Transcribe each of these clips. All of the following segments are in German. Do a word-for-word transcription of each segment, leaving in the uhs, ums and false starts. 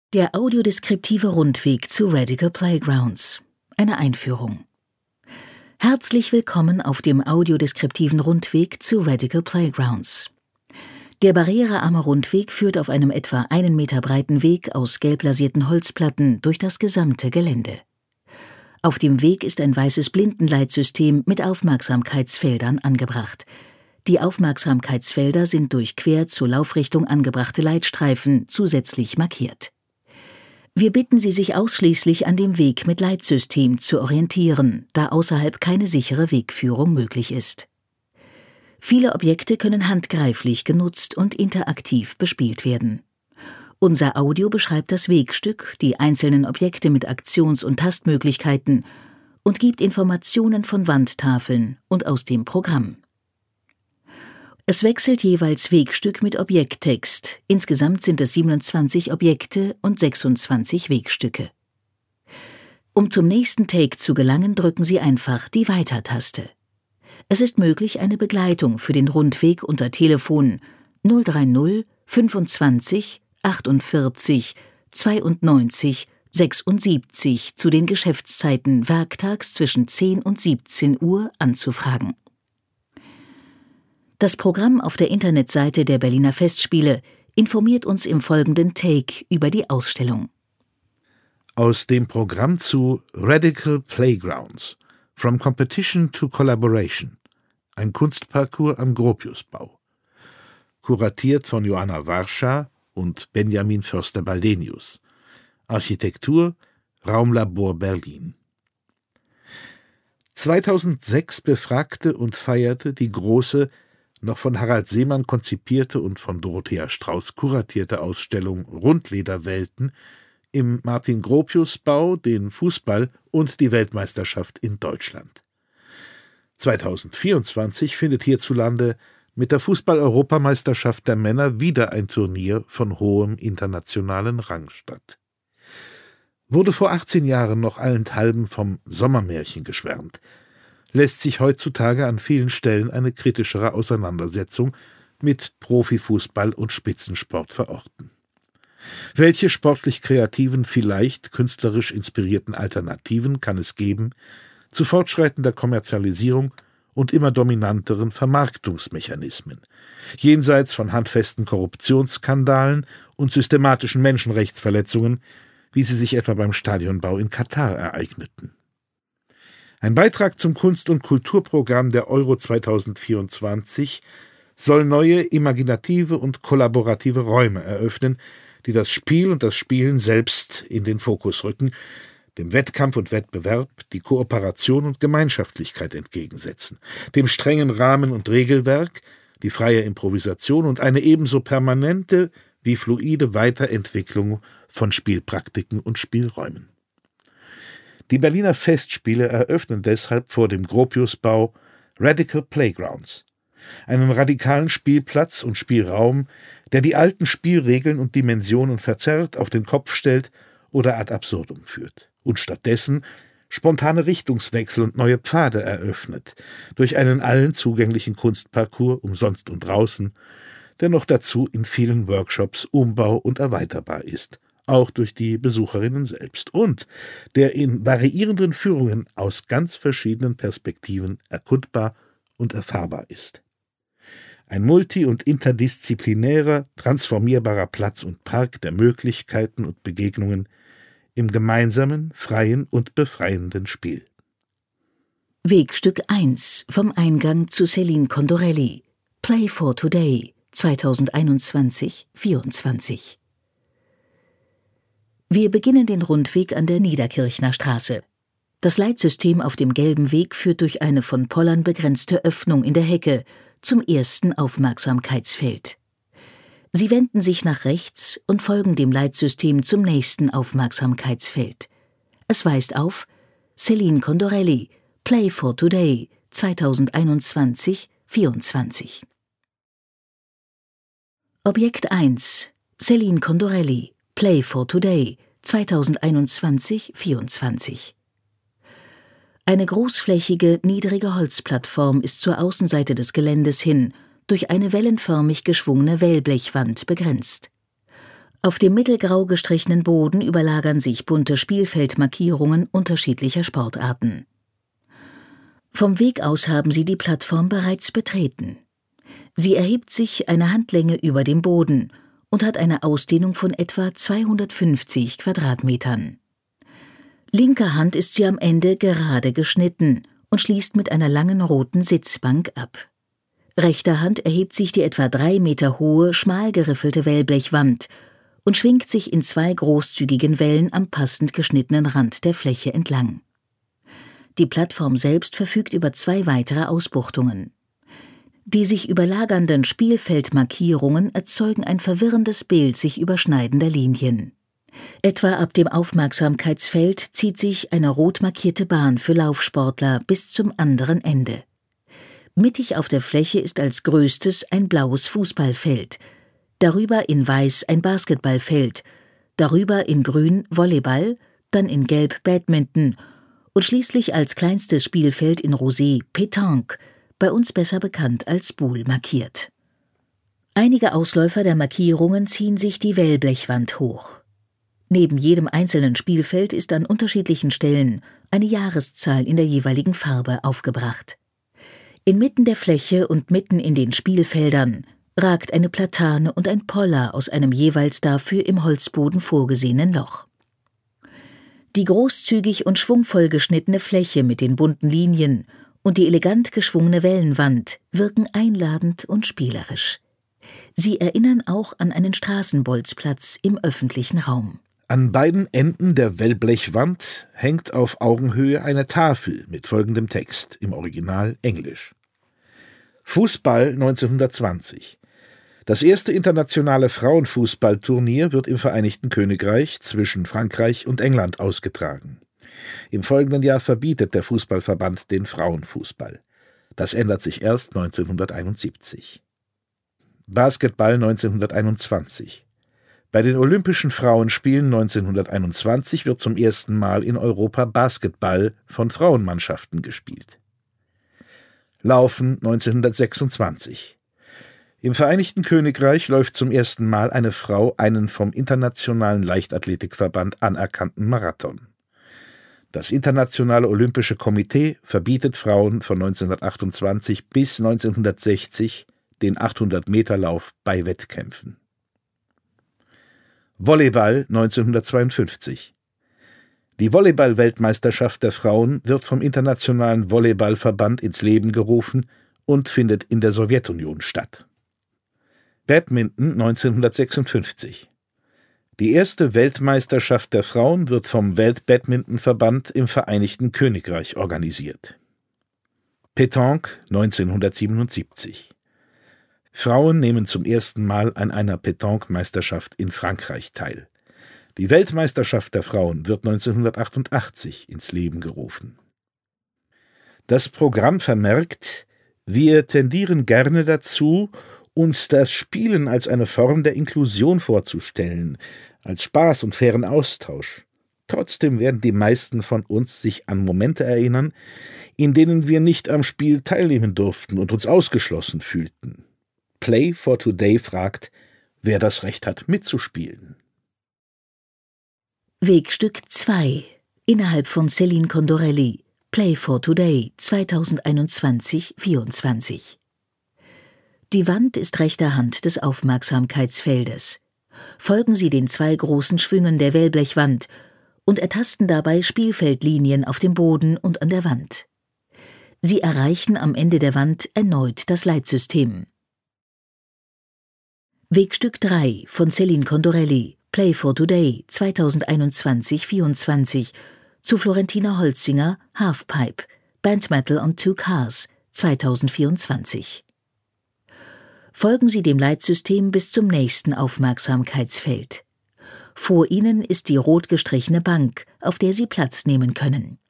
Der audiodeskriptive Rundweg zu Radical Playgrounds. Eine Einführung. Herzlich willkommen auf dem audiodeskriptiven Rundweg zu Radical Playgrounds. Der barrierearme Rundweg führt auf einem etwa einen Meter breiten Weg aus gelb lasierten Holzplatten durch das gesamte Gelände. Auf dem Weg ist ein weißes Blindenleitsystem mit Aufmerksamkeitsfeldern angebracht. Die Aufmerksamkeitsfelder sind durch quer zur Laufrichtung angebrachte Leitstreifen zusätzlich markiert. Wir bitten Sie, sich ausschließlich an dem Weg mit Leitsystem zu orientieren, da außerhalb keine sichere Wegführung möglich ist. Viele Objekte können handgreiflich genutzt und interaktiv bespielt werden. Unser Audio beschreibt das Wegstück, die einzelnen Objekte mit Aktions- und Tastmöglichkeiten und gibt Informationen von Wandtafeln und aus dem Programm. Es wechselt jeweils Wegstück mit Objekttext. Insgesamt sind es siebenundzwanzig Objekte und sechsundzwanzig Wegstücke. Um zum nächsten Take zu gelangen, drücken Sie einfach die Weiter-Taste. Es ist möglich, eine Begleitung für den Rundweg unter Telefon null drei null fünfundzwanzig achtundvierzig zweiundneunzig sechsundsiebzig zu den Geschäftszeiten werktags zwischen zehn und siebzehn Uhr anzufragen. Das Programm auf der Internetseite der Berliner Festspiele informiert uns im folgenden Take über die Ausstellung. Aus dem Programm zu Radical Playgrounds – From Competition to Collaboration – ein Kunstparcours am Gropiusbau. Kuratiert von Joanna Warscha und Benjamin Förster-Baldenius. Architektur Raumlabor Berlin. zweitausendsechs befragte und feierte die große, noch von Harald Seemann konzipierte und von Dorothea Strauß kuratierte Ausstellung Rundlederwelten im Martin-Gropius-Bau den Fußball und die Weltmeisterschaft in Deutschland. zweitausendvierundzwanzig findet hierzulande mit der Fußball-Europameisterschaft der Männer wieder ein Turnier von hohem internationalen Rang statt. Wurde vor achtzehn Jahren noch allenthalben vom Sommermärchen geschwärmt, lässt sich heutzutage an vielen Stellen eine kritischere Auseinandersetzung mit Profifußball und Spitzensport verorten. Welche sportlich kreativen, vielleicht künstlerisch inspirierten Alternativen kann es geben zu fortschreitender Kommerzialisierung und immer dominanteren Vermarktungsmechanismen, jenseits von handfesten Korruptionsskandalen und systematischen Menschenrechtsverletzungen, wie sie sich etwa beim Stadionbau in Katar ereigneten? Ein Beitrag zum Kunst- und Kulturprogramm der Euro zweitausendvierundzwanzig soll neue, imaginative und kollaborative Räume eröffnen, die das Spiel und das Spielen selbst in den Fokus rücken, dem Wettkampf und Wettbewerb die Kooperation und Gemeinschaftlichkeit entgegensetzen, dem strengen Rahmen- und Regelwerk die freie Improvisation und eine ebenso permanente wie fluide Weiterentwicklung von Spielpraktiken und Spielräumen. Die Berliner Festspiele eröffnen deshalb vor dem Gropiusbau Radical Playgrounds, einen radikalen Spielplatz und Spielraum, der die alten Spielregeln und Dimensionen verzerrt, auf den Kopf stellt oder ad absurdum führt und stattdessen spontane Richtungswechsel und neue Pfade eröffnet, durch einen allen zugänglichen Kunstparcours umsonst und draußen, der noch dazu in vielen Workshops umbau- und erweiterbar ist, auch durch die Besucherinnen selbst, und der in variierenden Führungen aus ganz verschiedenen Perspektiven erkundbar und erfahrbar ist. Ein multi- und interdisziplinärer, transformierbarer Platz und Park der Möglichkeiten und Begegnungen im gemeinsamen, freien und befreienden Spiel. Wegstück eins vom Eingang zu Céline Condorelli. Play for Today zweitausendeinundzwanzig vierundzwanzig. Wir beginnen den Rundweg an der Niederkirchner Straße. Das Leitsystem auf dem gelben Weg führt durch eine von Pollern begrenzte Öffnung in der Hecke zum ersten Aufmerksamkeitsfeld. Sie wenden sich nach rechts und folgen dem Leitsystem zum nächsten Aufmerksamkeitsfeld. Es weist auf Céline Condorelli, Play for Today zweitausendeinundzwanzig vierundzwanzig. Objekt eins, Céline Condorelli, Play for Today zweitausendeinundzwanzig vierundzwanzig. Eine großflächige, niedrige Holzplattform ist zur Außenseite des Geländes hin durch eine wellenförmig geschwungene Wellblechwand begrenzt. Auf dem mittelgrau gestrichenen Boden überlagern sich bunte Spielfeldmarkierungen unterschiedlicher Sportarten. Vom Weg aus haben sie die Plattform bereits betreten. Sie erhebt sich eine Handlänge über dem Boden und hat eine Ausdehnung von etwa zweihundertfünfzig Quadratmetern. Linker Hand ist sie am Ende gerade geschnitten und schließt mit einer langen roten Sitzbank ab. Rechter Hand erhebt sich die etwa drei Meter hohe, schmal geriffelte Wellblechwand und schwingt sich in zwei großzügigen Wellen am passend geschnittenen Rand der Fläche entlang. Die Plattform selbst verfügt über zwei weitere Ausbuchtungen. Die sich überlagernden Spielfeldmarkierungen erzeugen ein verwirrendes Bild sich überschneidender Linien. Etwa ab dem Aufmerksamkeitsfeld zieht sich eine rot markierte Bahn für Laufsportler bis zum anderen Ende. Mittig auf der Fläche ist als größtes ein blaues Fußballfeld, darüber in weiß ein Basketballfeld, darüber in grün Volleyball, dann in gelb Badminton und schließlich als kleinstes Spielfeld in Rosé Pétanque, bei uns besser bekannt als Boule, markiert. Einige Ausläufer der Markierungen ziehen sich die Wellblechwand hoch. Neben jedem einzelnen Spielfeld ist an unterschiedlichen Stellen eine Jahreszahl in der jeweiligen Farbe aufgebracht. Inmitten der Fläche und mitten in den Spielfeldern ragt eine Platane und ein Poller aus einem jeweils dafür im Holzboden vorgesehenen Loch. Die großzügig und schwungvoll geschnittene Fläche mit den bunten Linien und die elegant geschwungene Wellenwand wirken einladend und spielerisch. Sie erinnern auch an einen Straßenbolzplatz im öffentlichen Raum. An beiden Enden der Wellblechwand hängt auf Augenhöhe eine Tafel mit folgendem Text, im Original Englisch. Fußball neunzehnhundertzwanzig. Das erste internationale Frauenfußballturnier wird im Vereinigten Königreich zwischen Frankreich und England ausgetragen. Im folgenden Jahr verbietet der Fußballverband den Frauenfußball. Das ändert sich erst neunzehnhunderteinundsiebzig. Basketball neunzehnhunderteinundzwanzig. Bei den Olympischen Frauenspielen neunzehnhunderteinundzwanzig wird zum ersten Mal in Europa Basketball von Frauenmannschaften gespielt. Laufen neunzehnhundertsechsundzwanzig. Im Vereinigten Königreich läuft zum ersten Mal eine Frau einen vom Internationalen Leichtathletikverband anerkannten Marathon. Das Internationale Olympische Komitee verbietet Frauen von neunzehnhundertachtundzwanzig bis neunzehnhundertsechzig den achthundert-Meter-Lauf bei Wettkämpfen. Volleyball neunzehnhundertzweiundfünfzig. Die Volleyball-Weltmeisterschaft der Frauen wird vom Internationalen Volleyballverband ins Leben gerufen und findet in der Sowjetunion statt. Badminton neunzehnhundertsechsundfünfzig. Die erste Weltmeisterschaft der Frauen wird vom Weltbadmintonverband im Vereinigten Königreich organisiert. Pétanque neunzehnhundertsiebenundsiebzig. Frauen nehmen zum ersten Mal an einer Pétanque-Meisterschaft in Frankreich teil. Die Weltmeisterschaft der Frauen wird neunzehnhundertachtundachtzig ins Leben gerufen. Das Programm vermerkt: Wir tendieren gerne dazu, uns das Spielen als eine Form der Inklusion vorzustellen, als Spaß und fairen Austausch. Trotzdem werden die meisten von uns sich an Momente erinnern, in denen wir nicht am Spiel teilnehmen durften und uns ausgeschlossen fühlten. Play for Today fragt, wer das Recht hat, mitzuspielen. Wegstück zwei. Innerhalb von Céline Condorelli. Play for Today zweitausendeinundzwanzig vierundzwanzig. Die Wand ist rechter Hand des Aufmerksamkeitsfeldes. Folgen Sie den zwei großen Schwüngen der Wellblechwand und ertasten dabei Spielfeldlinien auf dem Boden und an der Wand. Sie erreichen am Ende der Wand erneut das Leitsystem. Wegstück drei von Céline Condorelli, Play for Today zweitausendeinundzwanzig vierundzwanzig zu Florentina Holzinger, Halfpipe, Bandmetal on Two Cars zweitausendvierundzwanzig. Folgen Sie dem Leitsystem bis zum nächsten Aufmerksamkeitsfeld. Vor Ihnen ist die rot gestrichene Bank, auf der Sie Platz nehmen können.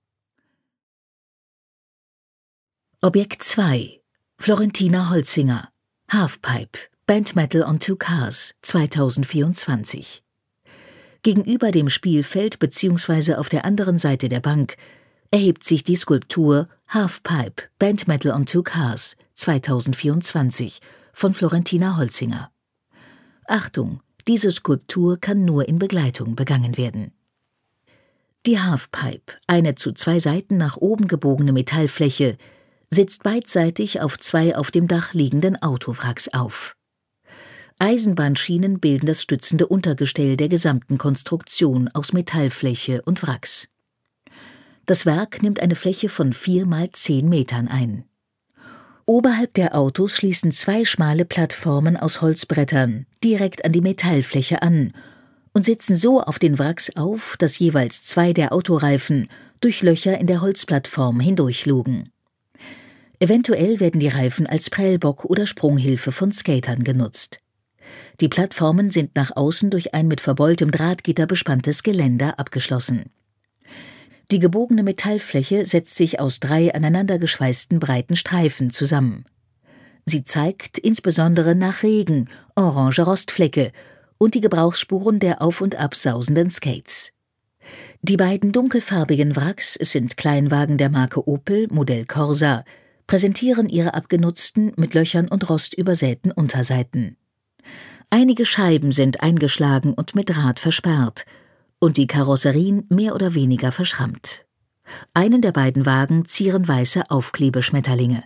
Objekt zwei. Florentina Holzinger, Halfpipe, Bandmetal on Two Cars zweitausendvierundzwanzig. Gegenüber dem Spielfeld bzw. auf der anderen Seite der Bank erhebt sich die Skulptur Halfpipe, Bandmetal on Two Cars zweitausendvierundzwanzig von Florentina Holzinger. Achtung, Diese Skulptur kann nur in Begleitung begangen werden. Die Halfpipe, eine zu zwei Seiten nach oben gebogene Metallfläche, sitzt beidseitig auf zwei auf dem Dach liegenden Autowracks auf. Eisenbahnschienen bilden das stützende Untergestell der gesamten Konstruktion aus Metallfläche und Wracks. Das Werk nimmt eine Fläche von vier mal zehn Metern ein. Oberhalb der Autos schließen zwei schmale Plattformen aus Holzbrettern direkt an die Metallfläche an und sitzen so auf den Wracks auf, dass jeweils zwei der Autoreifen durch Löcher in der Holzplattform hindurchlugen. Eventuell werden die Reifen als Prellbock oder Sprunghilfe von Skatern genutzt. Die Plattformen sind nach außen durch ein mit verbeultem Drahtgitter bespanntes Geländer abgeschlossen. Die gebogene Metallfläche setzt sich aus drei aneinander geschweißten breiten Streifen zusammen. Sie zeigt insbesondere nach Regen orange Rostflecke und die Gebrauchsspuren der auf- und absausenden Skates. Die beiden dunkelfarbigen Wracks, es sind Kleinwagen der Marke Opel, Modell Corsa, präsentieren ihre abgenutzten, mit Löchern und Rost übersäten Unterseiten. Einige Scheiben sind eingeschlagen und mit Draht versperrt und die Karosserien mehr oder weniger verschrammt. Einen der beiden Wagen zieren weiße Aufklebeschmetterlinge.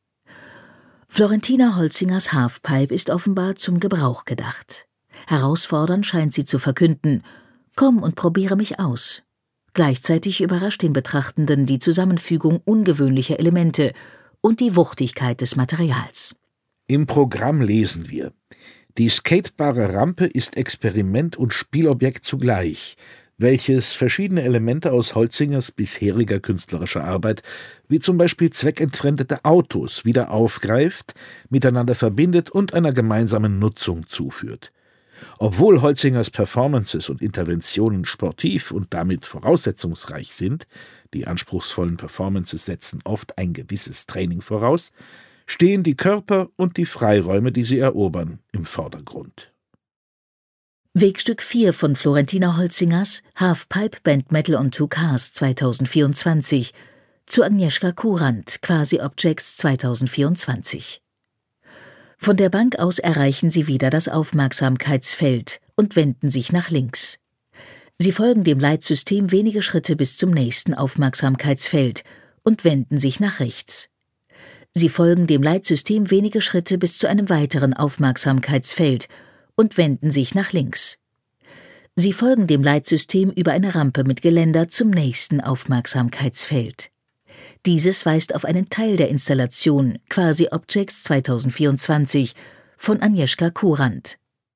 Florentina Holzingers Halfpipe ist offenbar zum Gebrauch gedacht. Herausfordernd scheint sie zu verkünden: Komm und probiere mich aus. Gleichzeitig überrascht den Betrachtenden die Zusammenfügung ungewöhnlicher Elemente und die Wuchtigkeit des Materials. Im Programm lesen wir: Die skatebare Rampe ist Experiment und Spielobjekt zugleich, welches verschiedene Elemente aus Holzingers bisheriger künstlerischer Arbeit, wie zum Beispiel zweckentfremdete Autos, wieder aufgreift, miteinander verbindet und einer gemeinsamen Nutzung zuführt. Obwohl Holzingers Performances und Interventionen sportiv und damit voraussetzungsreich sind, die anspruchsvollen Performances setzen oft ein gewisses Training voraus, stehen die Körper und die Freiräume, die sie erobern, im Vordergrund. Wegstück vier von Florentina Holzingers Halfpipe Band Metal on Two Cars zweitausendvierundzwanzig zu Agnieszka Kurant Quasi Objects zweitausendvierundzwanzig. Von der Bank aus erreichen sie wieder das Aufmerksamkeitsfeld und wenden sich nach links. Sie folgen dem Leitsystem wenige Schritte bis zum nächsten Aufmerksamkeitsfeld und wenden sich nach rechts. Sie folgen dem Leitsystem wenige Schritte bis zu einem weiteren Aufmerksamkeitsfeld und wenden sich nach links. Sie folgen dem Leitsystem über eine Rampe mit Geländer zum nächsten Aufmerksamkeitsfeld. Dieses weist auf einen Teil der Installation Quasi Objects zweitausendvierundzwanzig von Agnieszka Kurant.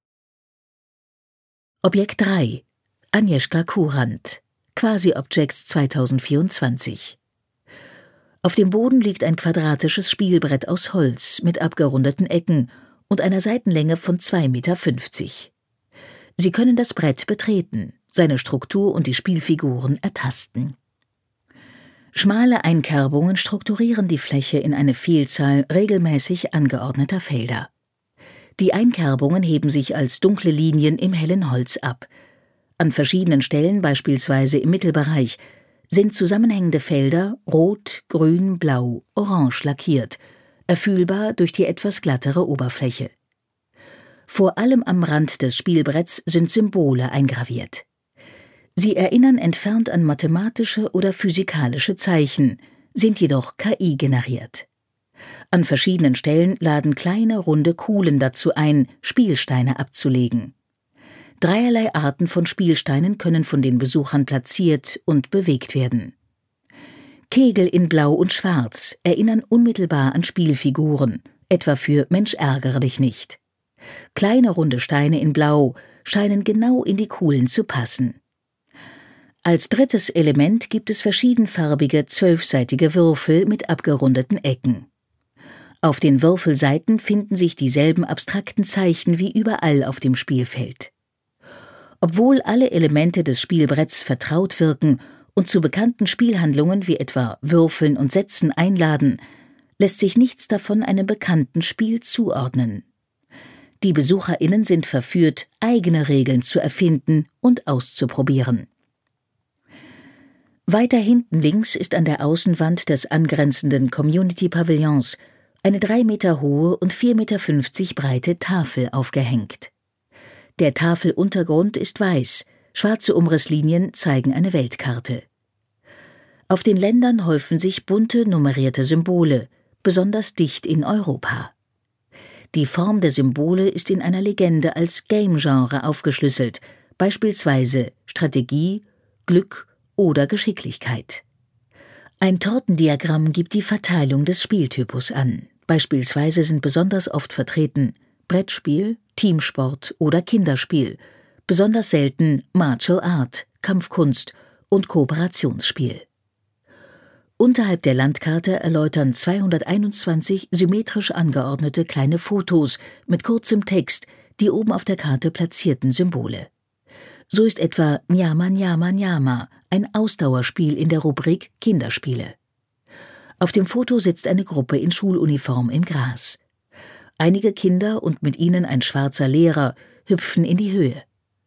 Objekt drei. Agnieszka Kurant Quasi Objects zweitausendvierundzwanzig. Auf dem Boden liegt ein quadratisches Spielbrett aus Holz mit abgerundeten Ecken und einer Seitenlänge von zwei Meter fünfzig. Sie können das Brett betreten, seine Struktur und die Spielfiguren ertasten. Schmale Einkerbungen strukturieren die Fläche in eine Vielzahl regelmäßig angeordneter Felder. Die Einkerbungen heben sich als dunkle Linien im hellen Holz ab. An verschiedenen Stellen, beispielsweise im Mittelbereich, sind zusammenhängende Felder rot, grün, blau, orange lackiert, erfüllbar durch die etwas glattere Oberfläche. Vor allem am Rand des Spielbretts sind Symbole eingraviert. Sie erinnern entfernt an mathematische oder physikalische Zeichen, sind jedoch K I generiert. An verschiedenen Stellen laden kleine, runde Kuhlen dazu ein, Spielsteine abzulegen. Dreierlei Arten von Spielsteinen können von den Besuchern platziert und bewegt werden. Kegel in Blau und Schwarz erinnern unmittelbar an Spielfiguren, etwa für Mensch ärgere dich nicht. Kleine runde Steine in Blau scheinen genau in die Kuhlen zu passen. Als drittes Element gibt es verschiedenfarbige, zwölfseitige Würfel mit abgerundeten Ecken. Auf den Würfelseiten finden sich dieselben abstrakten Zeichen wie überall auf dem Spielfeld. Obwohl alle Elemente des Spielbretts vertraut wirken und zu bekannten Spielhandlungen wie etwa Würfeln und Setzen einladen, lässt sich nichts davon einem bekannten Spiel zuordnen. Die BesucherInnen sind verführt, eigene Regeln zu erfinden und auszuprobieren. Weiter hinten links ist an der Außenwand des angrenzenden Community-Pavillons eine drei Meter hohe und vier Meter fünfzig breite Tafel aufgehängt. Der Tafeluntergrund ist weiß, schwarze Umrisslinien zeigen eine Weltkarte. Auf den Ländern häufen sich bunte nummerierte Symbole, besonders dicht in Europa. Die Form der Symbole ist in einer Legende als Game-Genre aufgeschlüsselt, beispielsweise Strategie, Glück oder Geschicklichkeit. Ein Tortendiagramm gibt die Verteilung des Spieltypus an. Beispielsweise sind besonders oft vertreten Brettspiel, Teamsport oder Kinderspiel, besonders selten Martial Art, Kampfkunst und Kooperationsspiel. Unterhalb der Landkarte erläutern zweihunderteinundzwanzig symmetrisch angeordnete kleine Fotos mit kurzem Text die oben auf der Karte platzierten Symbole. So ist etwa Nyama Nyama Nyama ein Ausdauerspiel in der Rubrik Kinderspiele. Auf dem Foto sitzt eine Gruppe in Schuluniform im Gras. Einige Kinder und mit ihnen ein schwarzer Lehrer hüpfen in die Höhe.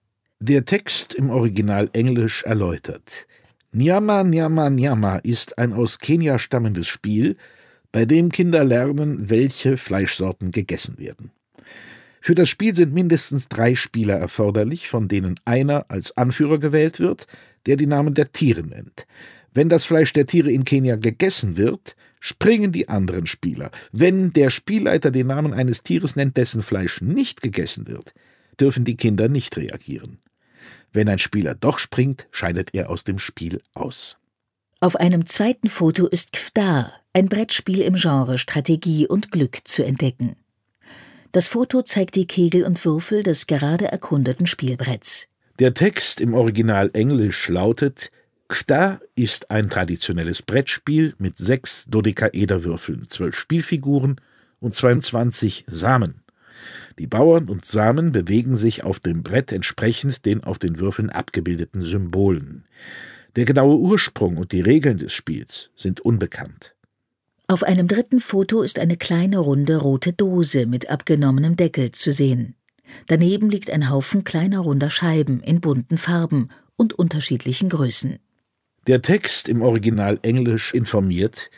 Der Text im Original Englisch erläutert: Nyama Nyama Nyama ist ein aus Kenia stammendes Spiel, bei dem Kinder lernen, welche Fleischsorten gegessen werden. Für das Spiel sind mindestens drei Spieler erforderlich, von denen einer als Anführer gewählt wird, der die Namen der Tiere nennt. Wenn das Fleisch der Tiere in Kenia gegessen wird, springen die anderen Spieler. Wenn der Spielleiter den Namen eines Tieres nennt, dessen Fleisch nicht gegessen wird, dürfen die Kinder nicht reagieren. Wenn ein Spieler doch springt, scheidet er aus dem Spiel aus. Auf einem zweiten Foto ist Kftar, ein Brettspiel im Genre Strategie und Glück, zu entdecken. Das Foto zeigt die Kegel und Würfel des gerade erkundeten Spielbretts. Der Text im Original Englisch lautet: Kftar ist ein traditionelles Brettspiel mit sechs Dodekaederwürfeln, zwölf Spielfiguren und zweiundzwanzig Samen. Die Bauern und Samen bewegen sich auf dem Brett entsprechend den auf den Würfeln abgebildeten Symbolen. Der genaue Ursprung und die Regeln des Spiels sind unbekannt. Auf einem dritten Foto ist eine kleine runde rote Dose mit abgenommenem Deckel zu sehen. Daneben liegt ein Haufen kleiner runder Scheiben in bunten Farben und unterschiedlichen Größen. Der Text im Original Englisch informiert: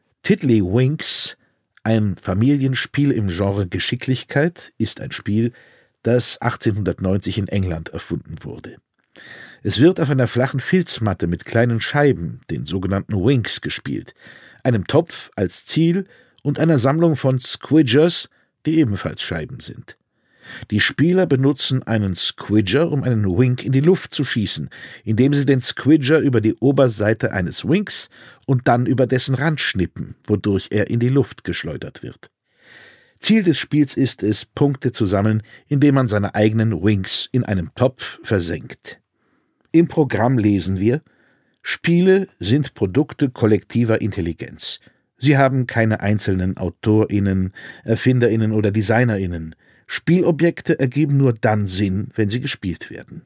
Tiddlywinks, ein Familienspiel im Genre Geschicklichkeit, ist ein Spiel, das achtzehnhundertneunzig in England erfunden wurde. Es wird auf einer flachen Filzmatte mit kleinen Scheiben, den sogenannten Winks, gespielt, einem Topf als Ziel und einer Sammlung von Squidgers, die ebenfalls Scheiben sind. Die Spieler benutzen einen Squidger, um einen Wink in die Luft zu schießen, indem sie den Squidger über die Oberseite eines Winks und dann über dessen Rand schnippen, wodurch er in die Luft geschleudert wird. Ziel des Spiels ist es, Punkte zu sammeln, indem man seine eigenen Winks in einem Topf versenkt. Im Programm lesen wir: Spiele sind Produkte kollektiver Intelligenz. Sie haben keine einzelnen AutorInnen, ErfinderInnen oder DesignerInnen. Spielobjekte ergeben nur dann Sinn, wenn sie gespielt werden.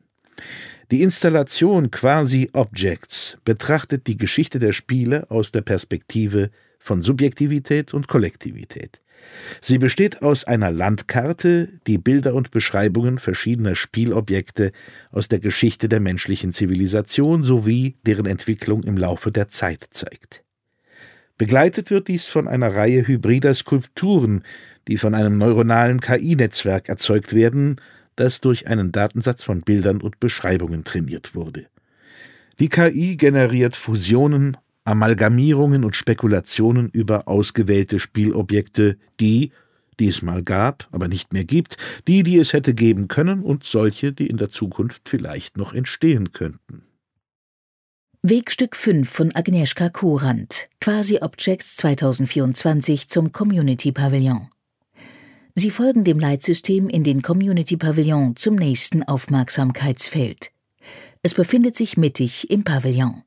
Die Installation Quasi-Objects betrachtet die Geschichte der Spiele aus der Perspektive von Subjektivität und Kollektivität. Sie besteht aus einer Landkarte, die Bilder und Beschreibungen verschiedener Spielobjekte aus der Geschichte der menschlichen Zivilisation sowie deren Entwicklung im Laufe der Zeit zeigt. Begleitet wird dies von einer Reihe hybrider Skulpturen, die von einem neuronalen K I-Netzwerk erzeugt werden, das durch einen Datensatz von Bildern und Beschreibungen trainiert wurde. Die K I generiert Fusionen, Amalgamierungen und Spekulationen über ausgewählte Spielobjekte, die, die es mal gab, aber nicht mehr gibt, die, die es hätte geben können und solche, die in der Zukunft vielleicht noch entstehen könnten. Wegstück fünf von Agnieszka Kurant, Quasi-Objects zweitausendvierundzwanzig zum Community-Pavillon. Sie folgen dem Leitsystem in den Community-Pavillon zum nächsten Aufmerksamkeitsfeld. Es befindet sich mittig im Pavillon.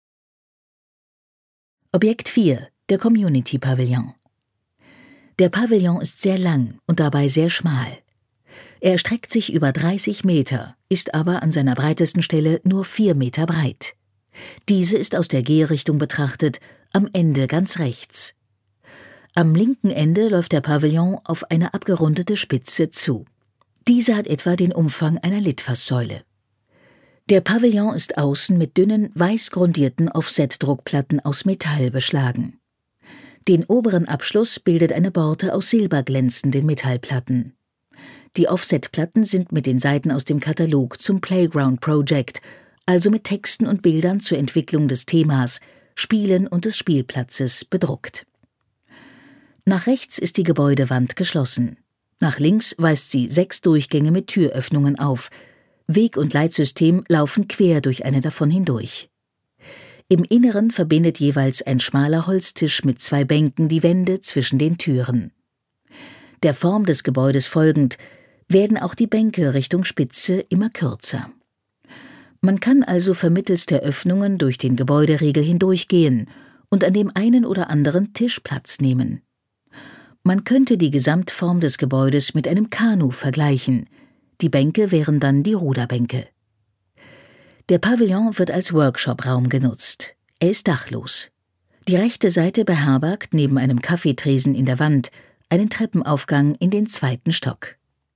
Objekt vier, der Community-Pavillon. Der Pavillon ist sehr lang und dabei sehr schmal. Er erstreckt sich über dreißig Meter, ist aber an seiner breitesten Stelle nur vier Meter breit. Diese ist aus der Gehrichtung betrachtet am Ende ganz rechts. Am linken Ende läuft der Pavillon auf eine abgerundete Spitze zu. Diese hat etwa den Umfang einer Litfaßsäule. Der Pavillon ist außen mit dünnen, weiß grundierten Offset-Druckplatten aus Metall beschlagen. Den oberen Abschluss bildet eine Borte aus silberglänzenden Metallplatten. Die Offset-Platten sind mit den Seiten aus dem Katalog zum Playground Project, also mit Texten und Bildern zur Entwicklung des Themas, Spielen und des Spielplatzes, bedruckt. Nach rechts ist die Gebäudewand geschlossen. Nach links weist sie sechs Durchgänge mit Türöffnungen auf. Weg- und Leitsystem laufen quer durch eine davon hindurch. Im Inneren verbindet jeweils ein schmaler Holztisch mit zwei Bänken die Wände zwischen den Türen. Der Form des Gebäudes folgend werden auch die Bänke Richtung Spitze immer kürzer. Man kann also vermittels der Öffnungen durch den Gebäuderiegel hindurchgehen und an dem einen oder anderen Tisch Platz nehmen. Man könnte die Gesamtform des Gebäudes mit einem Kanu vergleichen. Die Bänke wären dann die Ruderbänke. Der Pavillon wird als Workshop-Raum genutzt. Er ist dachlos. Die rechte Seite beherbergt neben einem Kaffeetresen in der Wand einen Treppenaufgang in den zweiten Stock.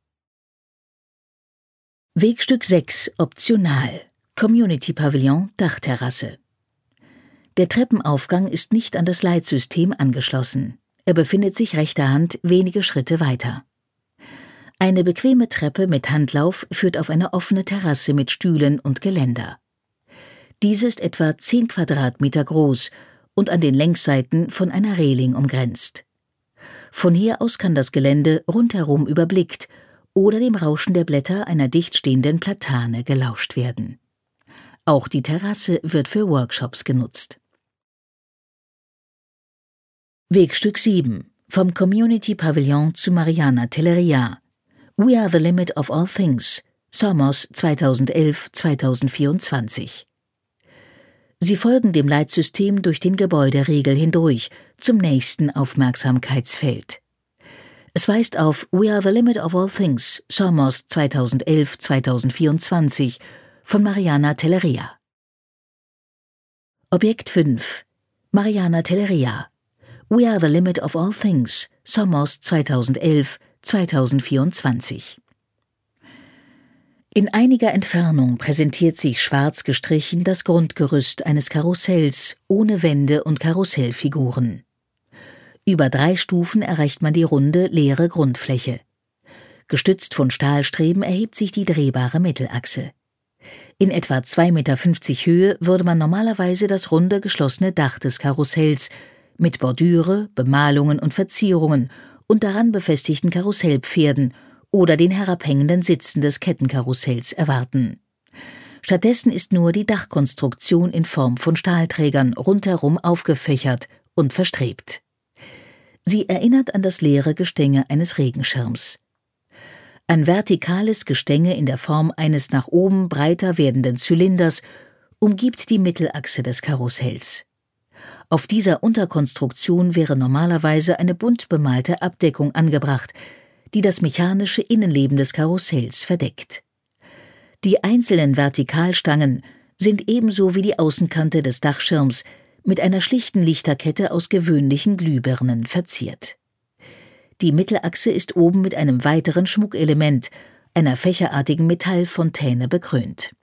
Wegstück sechs, optional. Community Pavillon, Dachterrasse. Der Treppenaufgang ist nicht an das Leitsystem angeschlossen. Er befindet sich rechter Hand wenige Schritte weiter. Eine bequeme Treppe mit Handlauf führt auf eine offene Terrasse mit Stühlen und Geländer. Diese ist etwa zehn Quadratmeter groß und an den Längsseiten von einer Reling umgrenzt. Von hier aus kann das Gelände rundherum überblickt oder dem Rauschen der Blätter einer dicht stehenden Platane gelauscht werden. Auch die Terrasse wird für Workshops genutzt. Wegstück sieben. Vom Community Pavillon zu Mariana Telleria. We are the limit of all things. Somos zweitausendelf bis zweitausendvierundzwanzig. Sie folgen dem Leitsystem durch den Gebäuderiegel hindurch zum nächsten Aufmerksamkeitsfeld. Es weist auf We are the limit of all things. Somos zweitausendelf bis zweitausendvierundzwanzig von Mariana Telleria. Objekt fünf. Mariana Telleria. We are the limit of all things. Somos zweitausendelf bis zweitausendvierundzwanzig. In einiger Entfernung präsentiert sich schwarz gestrichen das Grundgerüst eines Karussells ohne Wände und Karussellfiguren. Über drei Stufen erreicht man die runde, leere Grundfläche. Gestützt von Stahlstreben erhebt sich die drehbare Mittelachse. In etwa zwei Meter fünfzig Höhe würde man normalerweise das runde, geschlossene Dach des Karussells mit Bordüre, Bemalungen und Verzierungen und daran befestigten Karussellpferden oder den herabhängenden Sitzen des Kettenkarussells erwarten. Stattdessen ist nur die Dachkonstruktion in Form von Stahlträgern rundherum aufgefächert und verstrebt. Sie erinnert an das leere Gestänge eines Regenschirms. Ein vertikales Gestänge in der Form eines nach oben breiter werdenden Zylinders umgibt die Mittelachse des Karussells. Auf dieser Unterkonstruktion wäre normalerweise eine bunt bemalte Abdeckung angebracht, die das mechanische Innenleben des Karussells verdeckt. Die einzelnen Vertikalstangen sind ebenso wie die Außenkante des Dachschirms mit einer schlichten Lichterkette aus gewöhnlichen Glühbirnen verziert. Die Mittelachse ist oben mit einem weiteren Schmuckelement, einer fächerartigen Metallfontäne, bekrönt.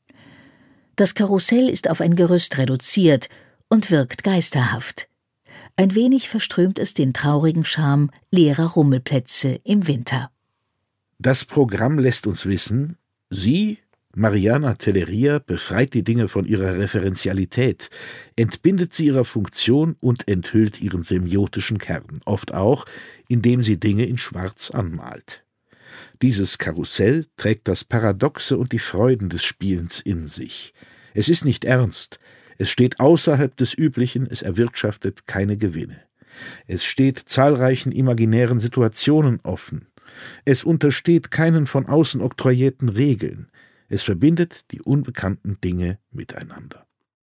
Das Karussell ist auf ein Gerüst reduziert und wirkt geisterhaft. Ein wenig verströmt es den traurigen Charme leerer Rummelplätze im Winter. Das Programm lässt uns wissen, sie, Mariana Telleria, befreit die Dinge von ihrer Referenzialität, entbindet sie ihrer Funktion und enthüllt ihren semiotischen Kern, oft auch, indem sie Dinge in Schwarz anmalt. Dieses Karussell trägt das Paradoxe und die Freuden des Spielens in sich. Es ist nicht ernst, es steht außerhalb des Üblichen, es erwirtschaftet keine Gewinne. Es steht zahlreichen imaginären Situationen offen. Es untersteht keinen von außen oktroyierten Regeln. Es verbindet die unbekannten Dinge miteinander.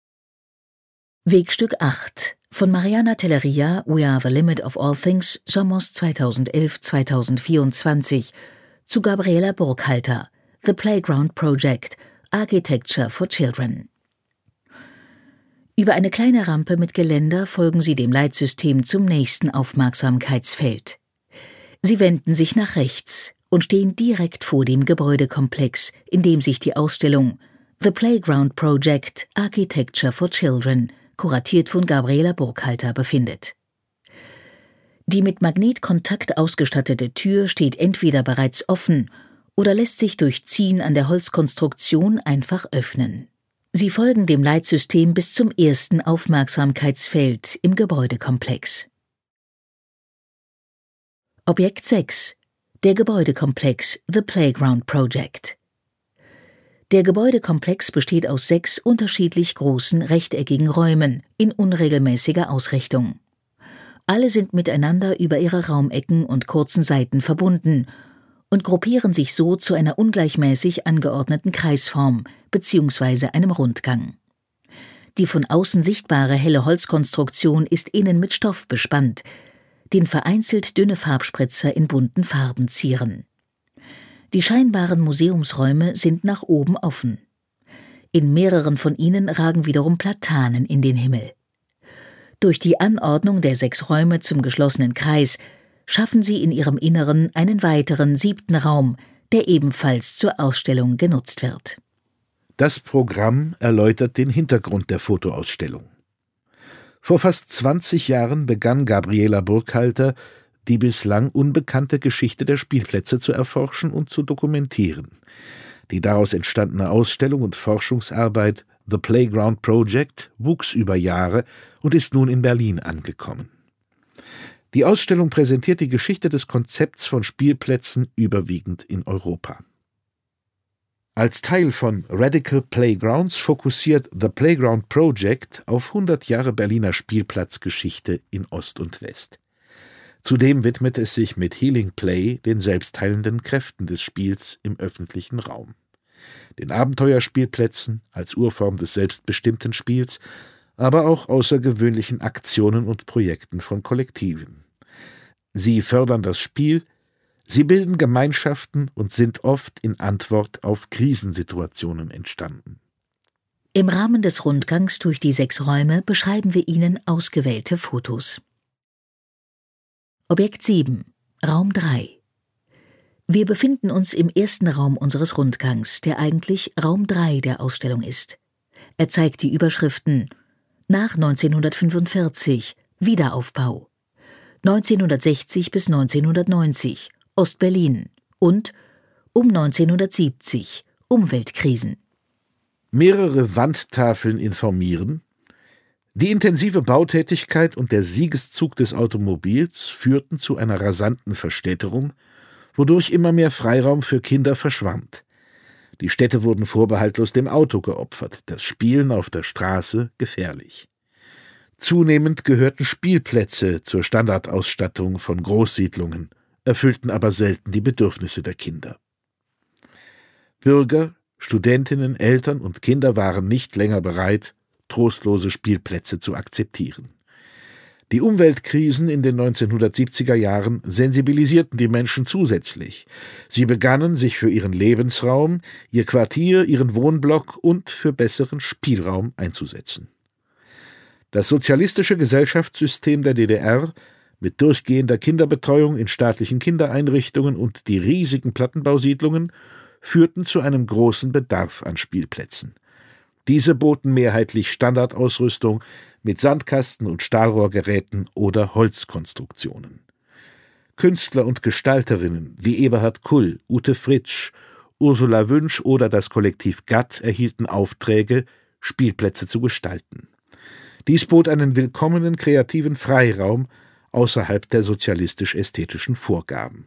Wegstück acht. Von Mariana Telleria, We are the limit of all things, Somos zweitausendelf bis zweitausendvierundzwanzig, zu Gabriela Burkhalter, The Playground Project, Architecture for Children. Über eine kleine Rampe mit Geländer folgen sie dem Leitsystem zum nächsten Aufmerksamkeitsfeld. Sie wenden sich nach rechts und stehen direkt vor dem Gebäudekomplex, in dem sich die Ausstellung The Playground Project, Architecture for Children, kuratiert von Gabriela Burkhalter, befindet. Die mit Magnetkontakt ausgestattete Tür steht entweder bereits offen oder lässt sich durch Ziehen an der Holzkonstruktion einfach öffnen. Sie folgen dem Leitsystem bis zum ersten Aufmerksamkeitsfeld im Gebäudekomplex. Objekt sechs. Der Gebäudekomplex The Playground Project. Der Gebäudekomplex besteht aus sechs unterschiedlich großen rechteckigen Räumen in unregelmäßiger Ausrichtung. Alle sind miteinander über ihre Raumecken und kurzen Seiten verbunden und gruppieren sich so zu einer ungleichmäßig angeordneten Kreisform bzw. einem Rundgang. Die von außen sichtbare helle Holzkonstruktion ist innen mit Stoff bespannt, den vereinzelt dünne Farbspritzer in bunten Farben zieren. Die scheinbaren Museumsräume sind nach oben offen. In mehreren von ihnen ragen wiederum Platanen in den Himmel. Durch die Anordnung der sechs Räume zum geschlossenen Kreis schaffen sie in ihrem Inneren einen weiteren siebten Raum, der ebenfalls zur Ausstellung genutzt wird. Das Programm erläutert den Hintergrund der Fotoausstellung. Vor fast zwanzig Jahren begann Gabriela Burkhalter, die bislang unbekannte Geschichte der Spielplätze zu erforschen und zu dokumentieren. Die daraus entstandene Ausstellung und Forschungsarbeit The Playground Project wuchs über Jahre und ist nun in Berlin angekommen. Die Ausstellung präsentiert die Geschichte des Konzepts von Spielplätzen überwiegend in Europa. Als Teil von Radical Playgrounds fokussiert The Playground Project auf hundert Jahre Berliner Spielplatzgeschichte in Ost und West. Zudem widmet es sich mit Healing Play den selbstheilenden Kräften des Spiels im öffentlichen Raum. Den Abenteuerspielplätzen als Urform des selbstbestimmten Spiels, aber auch außergewöhnlichen Aktionen und Projekten von Kollektiven. Sie fördern das Spiel, sie bilden Gemeinschaften und sind oft in Antwort auf Krisensituationen entstanden. Im Rahmen des Rundgangs durch die sechs Räume beschreiben wir Ihnen ausgewählte Fotos. Objekt sieben. Raum drei. Wir befinden uns im ersten Raum unseres Rundgangs, der eigentlich Raum drei der Ausstellung ist. Er zeigt die Überschriften nach neunzehnhundertfünfundvierzig, Wiederaufbau, neunzehnhundertsechzig bis neunzehnhundertneunzig, Ostberlin und um neunzehnhundertsiebzig, Umweltkrisen. Mehrere Wandtafeln informieren: Die intensive Bautätigkeit und der Siegeszug des Automobils führten zu einer rasanten Verstädterung, wodurch immer mehr Freiraum für Kinder verschwand. Die Städte wurden vorbehaltlos dem Auto geopfert, das Spielen auf der Straße gefährlich. Zunehmend gehörten Spielplätze zur Standardausstattung von Großsiedlungen, erfüllten aber selten die Bedürfnisse der Kinder. Bürger, Studentinnen, Eltern und Kinder waren nicht länger bereit, trostlose Spielplätze zu akzeptieren. Die Umweltkrisen in den neunzehnhundertsiebziger Jahren sensibilisierten die Menschen zusätzlich. Sie begannen, sich für ihren Lebensraum, ihr Quartier, ihren Wohnblock und für besseren Spielraum einzusetzen. Das sozialistische Gesellschaftssystem der D D R mit durchgehender Kinderbetreuung in staatlichen Kindereinrichtungen und die riesigen Plattenbausiedlungen führten zu einem großen Bedarf an Spielplätzen. Diese boten mehrheitlich Standardausrüstung mit Sandkasten und Stahlrohrgeräten oder Holzkonstruktionen. Künstler und Gestalterinnen wie Eberhard Kull, Ute Fritsch, Ursula Wünsch oder das Kollektiv Gatt erhielten Aufträge, Spielplätze zu gestalten. Dies bot einen willkommenen kreativen Freiraum außerhalb der sozialistisch-ästhetischen Vorgaben.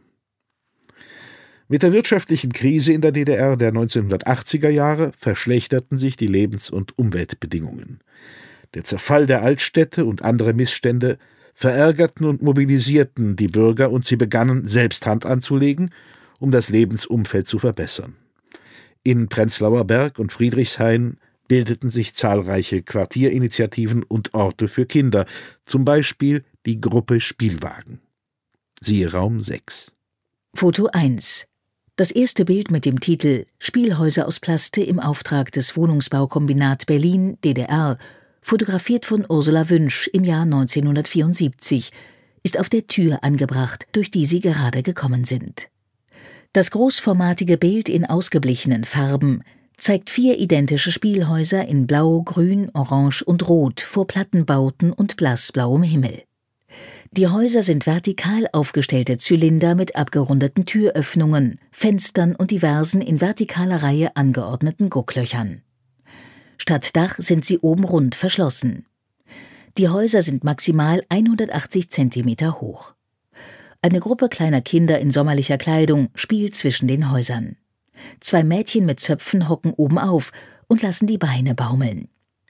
Mit der wirtschaftlichen Krise in der D D R der neunzehnhundertachtziger Jahre verschlechterten sich die Lebens- und Umweltbedingungen. Der Zerfall der Altstädte und andere Missstände verärgerten und mobilisierten die Bürger und sie begannen, selbst Hand anzulegen, um das Lebensumfeld zu verbessern. In Prenzlauer Berg und Friedrichshain bildeten sich zahlreiche Quartierinitiativen und Orte für Kinder, zum Beispiel die Gruppe Spielwagen. Siehe Raum sechs. Foto eins. Das erste Bild mit dem Titel »Spielhäuser aus Plaste im Auftrag des Wohnungsbaukombinat Berlin, D D R«, fotografiert von Ursula Wünsch im Jahr neunzehnhundertvierundsiebzig, ist auf der Tür angebracht, durch die Sie gerade gekommen sind. Das großformatige Bild in ausgeblichenen Farben zeigt vier identische Spielhäuser in Blau, Grün, Orange und Rot vor Plattenbauten und blassblauem Himmel. Die Häuser sind vertikal aufgestellte Zylinder mit abgerundeten Türöffnungen, Fenstern und diversen in vertikaler Reihe angeordneten Gucklöchern. Statt Dach sind sie oben rund verschlossen. Die Häuser sind maximal hundertachtzig Zentimeter hoch. Eine Gruppe kleiner Kinder in sommerlicher Kleidung spielt zwischen den Häusern. Zwei Mädchen mit Zöpfen hocken oben auf und lassen die Beine baumeln.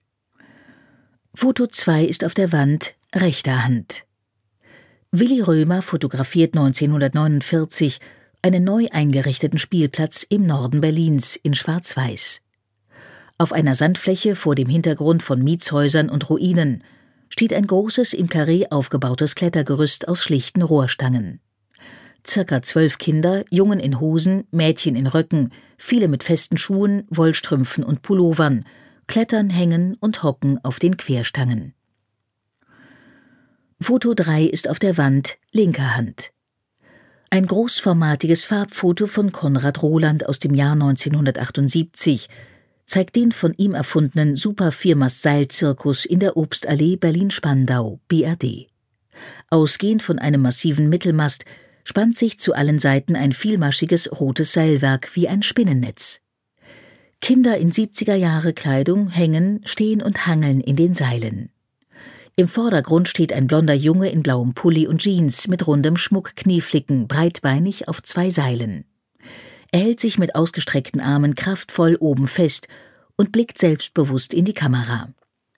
Foto zwei ist auf der Wand rechter Hand. Willi Römer fotografiert neunzehnhundertneunundvierzig einen neu eingerichteten Spielplatz im Norden Berlins in Schwarz-Weiß. Auf einer Sandfläche vor dem Hintergrund von Mietshäusern und Ruinen steht ein großes im Karree aufgebautes Klettergerüst aus schlichten Rohrstangen. Circa zwölf Kinder, Jungen in Hosen, Mädchen in Röcken, viele mit festen Schuhen, Wollstrümpfen und Pullovern, klettern, hängen und hocken auf den Querstangen. Foto drei ist auf der Wand linker Hand. Ein großformatiges Farbfoto von Konrad Roland aus dem Jahr neunzehnhundertachtundsiebzig zeigt den von ihm erfundenen Super-Viermast-Seilzirkus in der Obstallee Berlin-Spandau, B R D. Ausgehend von einem massiven Mittelmast spannt sich zu allen Seiten ein vielmaschiges rotes Seilwerk wie ein Spinnennetz. Kinder in siebziger-Jahre-Kleidung hängen, stehen und hangeln in den Seilen. Im Vordergrund steht ein blonder Junge in blauem Pulli und Jeans mit rundem Schmuck-Knieflicken, breitbeinig auf zwei Seilen. Er hält sich mit ausgestreckten Armen kraftvoll oben fest und blickt selbstbewusst in die Kamera.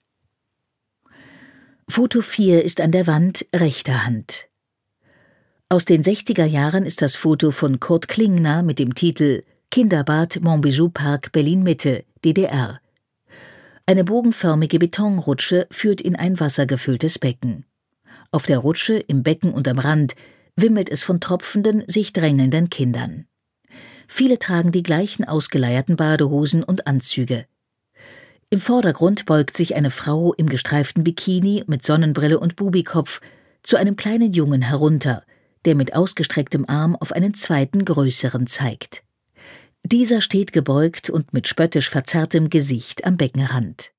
Foto vier ist an der Wand rechter Hand. Aus den sechziger Jahren ist das Foto von Kurt Klingner mit dem Titel Kinderbad Montbijou Park Berlin-Mitte, D D R. Eine bogenförmige Betonrutsche führt in ein wassergefülltes Becken. Auf der Rutsche, im Becken und am Rand wimmelt es von tropfenden, sich drängelnden Kindern. Viele tragen die gleichen ausgeleierten Badehosen und Anzüge. Im Vordergrund beugt sich eine Frau im gestreiften Bikini mit Sonnenbrille und Bubikopf zu einem kleinen Jungen herunter, der mit ausgestrecktem Arm auf einen zweiten größeren zeigt. Dieser steht gebeugt und mit spöttisch verzerrtem Gesicht am Beckenrand.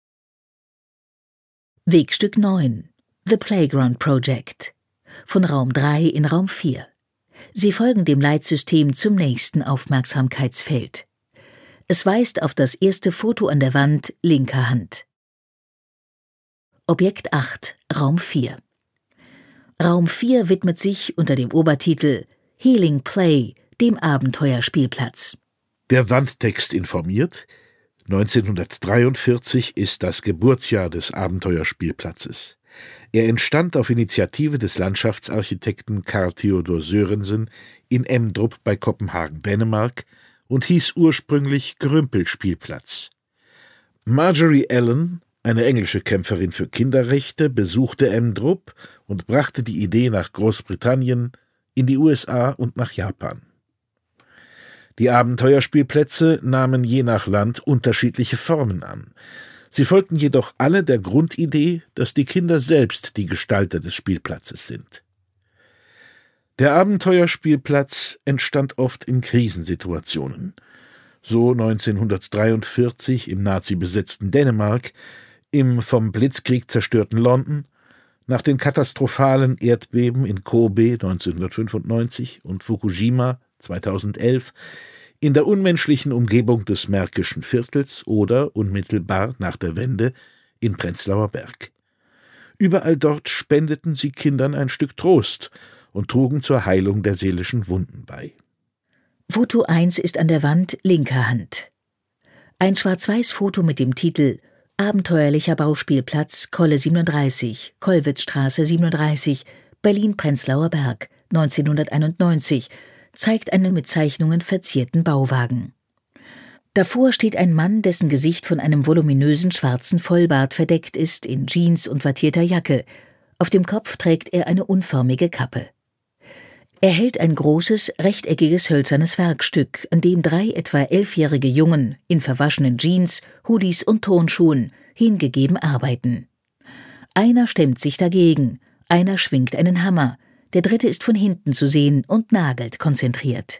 Wegstück neun. The Playground Project. Von Raum drei in Raum vier. Sie folgen dem Leitsystem zum nächsten Aufmerksamkeitsfeld. Es weist auf das erste Foto an der Wand linker Hand. Objekt acht, Raum vier. Raum vier widmet sich unter dem Obertitel Healing Play dem Abenteuerspielplatz. Der Wandtext informiert: neunzehnhundertdreiundvierzig ist das Geburtsjahr des Abenteuerspielplatzes. Er entstand auf Initiative des Landschaftsarchitekten Carl Theodor Sørensen in Emdrup bei Kopenhagen, Dänemark, und hieß ursprünglich Grümpel-Spielplatz. Marjorie Allen, eine englische Kämpferin für Kinderrechte, besuchte Emdrup und brachte die Idee nach Großbritannien, in die U S A und nach Japan. Die Abenteuerspielplätze nahmen je nach Land unterschiedliche Formen an. Sie folgten jedoch alle der Grundidee, dass die Kinder selbst die Gestalter des Spielplatzes sind. Der Abenteuerspielplatz entstand oft in Krisensituationen. So neunzehnhundertdreiundvierzig im nazi-besetzten Dänemark, im vom Blitzkrieg zerstörten London, nach den katastrophalen Erdbeben in Kobe neunzehnhundertfünfundneunzig und Fukushima zweitausendelf, in der unmenschlichen Umgebung des Märkischen Viertels oder unmittelbar nach der Wende in Prenzlauer Berg. Überall dort spendeten sie Kindern ein Stück Trost und trugen zur Heilung der seelischen Wunden bei. Foto eins ist an der Wand linker Hand. Ein Schwarz-Weiß-Foto mit dem Titel Abenteuerlicher Bauspielplatz Kolle siebenunddreißig, Kollwitzstraße siebenunddreißig, Berlin-Prenzlauer Berg, neunzehnhunderteinundneunzig, zeigt einen mit Zeichnungen verzierten Bauwagen. Davor steht ein Mann, dessen Gesicht von einem voluminösen schwarzen Vollbart verdeckt ist, in Jeans und wattierter Jacke. Auf dem Kopf trägt er eine unförmige Kappe. Er hält ein großes, rechteckiges hölzernes Werkstück, an dem drei etwa elfjährige Jungen in verwaschenen Jeans, Hoodies und Turnschuhen hingegeben arbeiten. Einer stemmt sich dagegen, einer schwingt einen Hammer, der dritte ist von hinten zu sehen und nagelt konzentriert.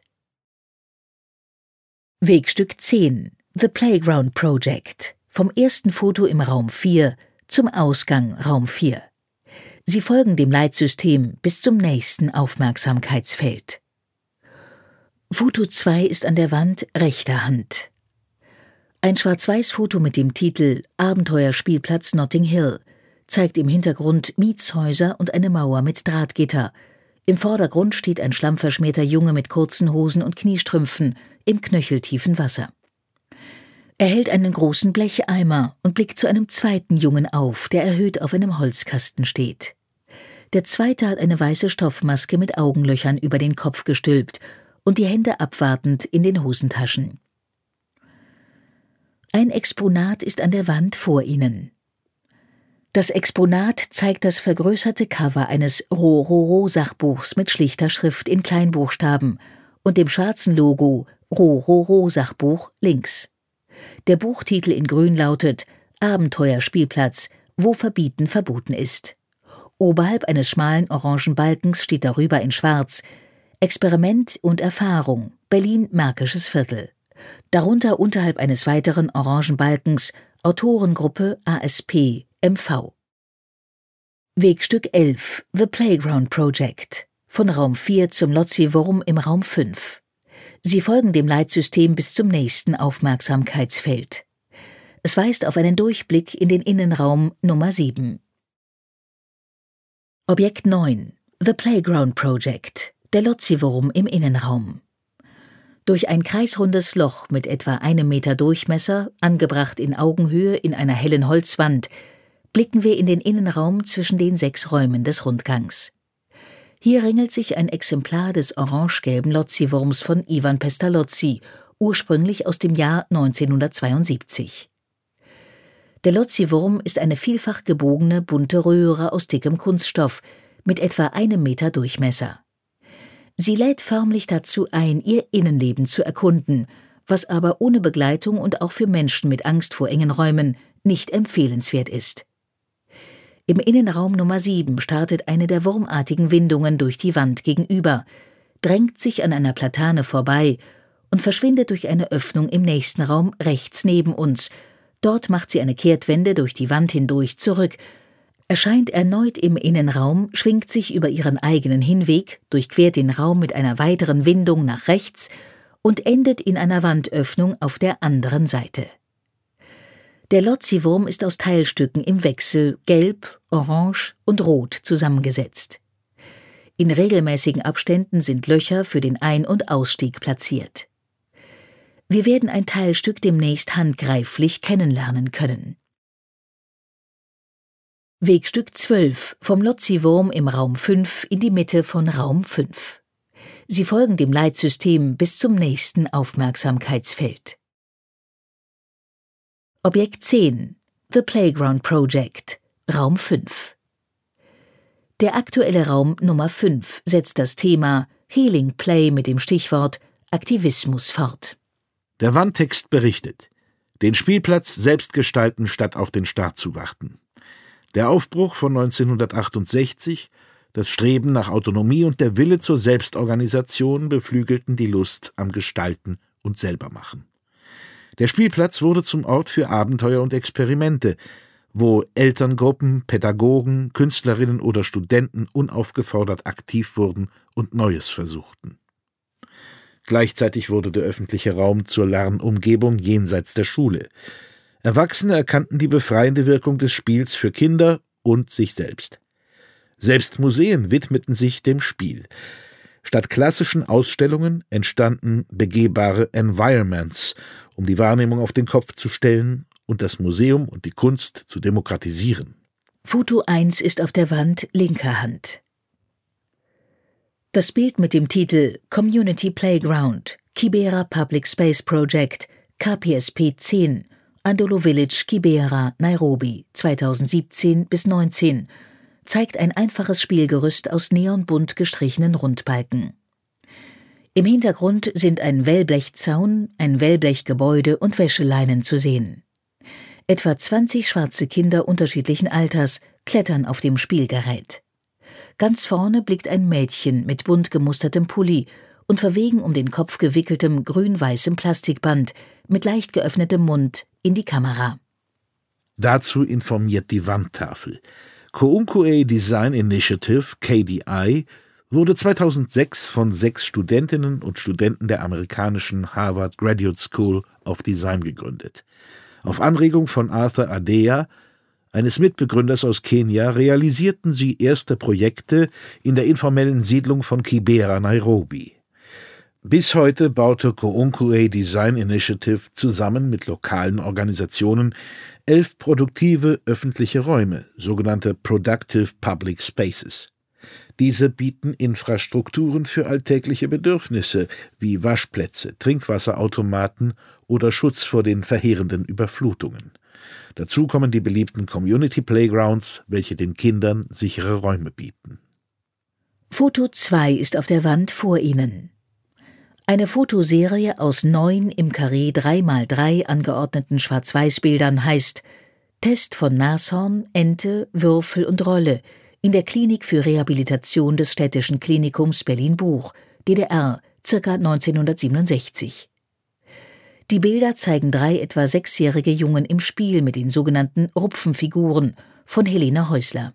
Wegstück zehn. The Playground Project. Vom ersten Foto im Raum vier zum Ausgang Raum vier. Sie folgen dem Leitsystem bis zum nächsten Aufmerksamkeitsfeld. Foto zwei ist an der Wand rechter Hand. Ein Schwarz-Weiß-Foto mit dem Titel »Abenteuerspielplatz Notting Hill« zeigt im Hintergrund Mietshäuser und eine Mauer mit Drahtgitter. Im Vordergrund steht ein schlammverschmierter Junge mit kurzen Hosen und Kniestrümpfen im knöcheltiefen Wasser. Er hält einen großen Blecheimer und blickt zu einem zweiten Jungen auf, der erhöht auf einem Holzkasten steht. Der zweite hat eine weiße Stoffmaske mit Augenlöchern über den Kopf gestülpt und die Hände abwartend in den Hosentaschen. Ein Exponat ist an der Wand vor ihnen. Das Exponat zeigt das vergrößerte Cover eines Rororo-Sachbuchs mit schlichter Schrift in Kleinbuchstaben und dem schwarzen Logo Rororo-Sachbuch links. Der Buchtitel in grün lautet »Abenteuerspielplatz, wo Verbieten verboten ist«. Oberhalb eines schmalen orangen Balkens steht darüber in schwarz »Experiment und Erfahrung, Berlin-Märkisches Viertel«. Darunter unterhalb eines weiteren orangen Balkens Autorengruppe A S P M V. Wegstück elf, The Playground Project, von Raum vier zum Lotzi-Wurm im Raum fünf. Sie folgen dem Leitsystem bis zum nächsten Aufmerksamkeitsfeld. Es weist auf einen Durchblick in den Innenraum Nummer sieben. Objekt neun, The Playground Project, der Lotzi-Wurm im Innenraum. Durch ein kreisrundes Loch mit etwa einem Meter Durchmesser, angebracht in Augenhöhe in einer hellen Holzwand, blicken wir in den Innenraum zwischen den sechs Räumen des Rundgangs. Hier ringelt sich ein Exemplar des orange-gelben Lotzi-Wurms von Ivan Pestalozzi, ursprünglich aus dem Jahr neunzehnhundertzweiundsiebzig. Der Lotzi-Wurm ist eine vielfach gebogene, bunte Röhre aus dickem Kunststoff mit etwa einem Meter Durchmesser. Sie lädt förmlich dazu ein, ihr Innenleben zu erkunden, was aber ohne Begleitung und auch für Menschen mit Angst vor engen Räumen nicht empfehlenswert ist. Im Innenraum Nummer sieben startet eine der wurmartigen Windungen durch die Wand gegenüber, drängt sich an einer Platane vorbei und verschwindet durch eine Öffnung im nächsten Raum rechts neben uns. Dort macht sie eine Kehrtwende durch die Wand hindurch zurück, erscheint erneut im Innenraum, schwingt sich über ihren eigenen Hinweg, durchquert den Raum mit einer weiteren Windung nach rechts und endet in einer Wandöffnung auf der anderen Seite. Der Lotzi-Wurm ist aus Teilstücken im Wechsel Gelb, Orange und Rot zusammengesetzt. In regelmäßigen Abständen sind Löcher für den Ein- und Ausstieg platziert. Wir werden ein Teilstück demnächst handgreiflich kennenlernen können. Wegstück zwölf, vom Lotzi-Wurm im Raum fünf in die Mitte von Raum fünf. Sie folgen dem Leitsystem bis zum nächsten Aufmerksamkeitsfeld. Objekt zehn, The Playground Project, Raum fünf. Der aktuelle Raum Nummer fünf setzt das Thema Healing Play mit dem Stichwort Aktivismus fort. Der Wandtext berichtet: Den Spielplatz selbst gestalten, statt auf den Staat zu warten. Der Aufbruch von neunzehnhundertachtundsechzig, das Streben nach Autonomie und der Wille zur Selbstorganisation beflügelten die Lust am Gestalten und Selbermachen. Der Spielplatz wurde zum Ort für Abenteuer und Experimente, wo Elterngruppen, Pädagogen, Künstlerinnen oder Studenten unaufgefordert aktiv wurden und Neues versuchten. Gleichzeitig wurde der öffentliche Raum zur Lernumgebung jenseits der Schule. Erwachsene erkannten die befreiende Wirkung des Spiels für Kinder und sich selbst. Selbst Museen widmeten sich dem Spiel. Statt klassischen Ausstellungen entstanden begehbare Environments, um die Wahrnehmung auf den Kopf zu stellen und das Museum und die Kunst zu demokratisieren. Foto eins ist auf der Wand linker Hand. Das Bild mit dem Titel Community Playground, Kibera Public Space Project, K P S P zehn, Andolo Village, Kibera, Nairobi, zweitausendsiebzehn bis neunzehn, zeigt ein einfaches Spielgerüst aus neonbunt gestrichenen Rundbalken. Im Hintergrund sind ein Wellblechzaun, ein Wellblechgebäude und Wäscheleinen zu sehen. Etwa zwanzig schwarze Kinder unterschiedlichen Alters klettern auf dem Spielgerät. Ganz vorne blickt ein Mädchen mit bunt gemustertem Pulli und verwegen um den Kopf gewickeltem grün-weißem Plastikband mit leicht geöffnetem Mund in die Kamera. Dazu informiert die Wandtafel. Kounkuey Design Initiative, K D I, wurde zweitausendsechs von sechs Studentinnen und Studenten der amerikanischen Harvard Graduate School of Design gegründet. Auf Anregung von Arthur Adeya, eines Mitbegründers aus Kenia, realisierten sie erste Projekte in der informellen Siedlung von Kibera, Nairobi. Bis heute baute Kounkuey Design Initiative zusammen mit lokalen Organisationen elf produktive öffentliche Räume, sogenannte Productive Public Spaces. Diese bieten Infrastrukturen für alltägliche Bedürfnisse wie Waschplätze, Trinkwasserautomaten oder Schutz vor den verheerenden Überflutungen. Dazu kommen die beliebten Community Playgrounds, welche den Kindern sichere Räume bieten. Foto zwei ist auf der Wand vor Ihnen. Eine Fotoserie aus neun im Karree drei mal drei angeordneten Schwarz-Weiß-Bildern heißt »Test von Nashorn, Ente, Würfel und Rolle« in der Klinik für Rehabilitation des Städtischen Klinikums Berlin-Buch, D D R, ca. neunzehnhundertsiebenundsechzig. Die Bilder zeigen drei etwa sechsjährige Jungen im Spiel mit den sogenannten Rupfenfiguren von Helene Häusler.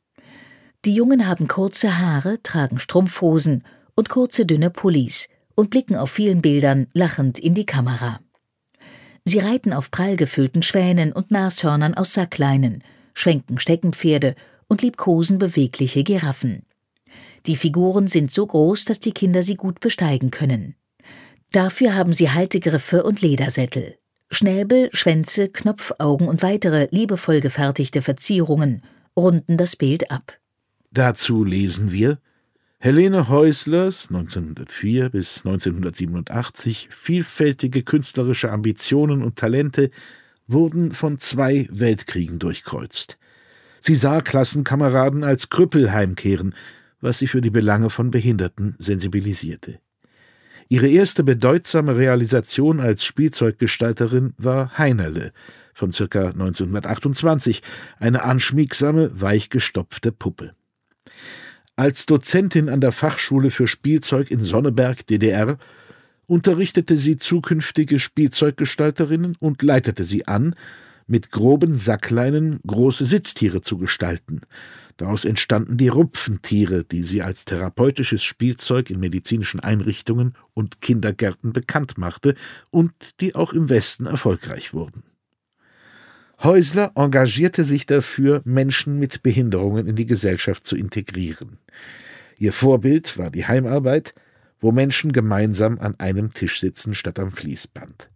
Die Jungen haben kurze Haare, tragen Strumpfhosen und kurze dünne Pullis und blicken auf vielen Bildern lachend in die Kamera. Sie reiten auf prall gefüllten Schwänen und Nashörnern aus Sackleinen, schwenken Steckenpferde und liebkosen bewegliche Giraffen. Die Figuren sind so groß, dass die Kinder sie gut besteigen können. Dafür haben sie Haltegriffe und Ledersättel. Schnäbel, Schwänze, Knopfaugen und weitere liebevoll gefertigte Verzierungen runden das Bild ab. Dazu lesen wir: Helene Häuslers neunzehnhundertvier bis neunzehnhundertsiebenundachtzig vielfältige künstlerische Ambitionen und Talente wurden von zwei Weltkriegen durchkreuzt. Sie sah Klassenkameraden als Krüppel heimkehren, was sie für die Belange von Behinderten sensibilisierte. Ihre erste bedeutsame Realisation als Spielzeuggestalterin war Heinerle von ca. neunzehnhundertachtundzwanzig, eine anschmiegsame, weichgestopfte Puppe. Als Dozentin an der Fachschule für Spielzeug in Sonneberg, D D R, unterrichtete sie zukünftige Spielzeuggestalterinnen und leitete sie an, mit groben Sackleinen große Sitztiere zu gestalten. Daraus entstanden die Rupfentiere, die sie als therapeutisches Spielzeug in medizinischen Einrichtungen und Kindergärten bekannt machte und die auch im Westen erfolgreich wurden. Häusler engagierte sich dafür, Menschen mit Behinderungen in die Gesellschaft zu integrieren. Ihr Vorbild war die Heimarbeit, wo Menschen gemeinsam an einem Tisch sitzen statt am Fließband.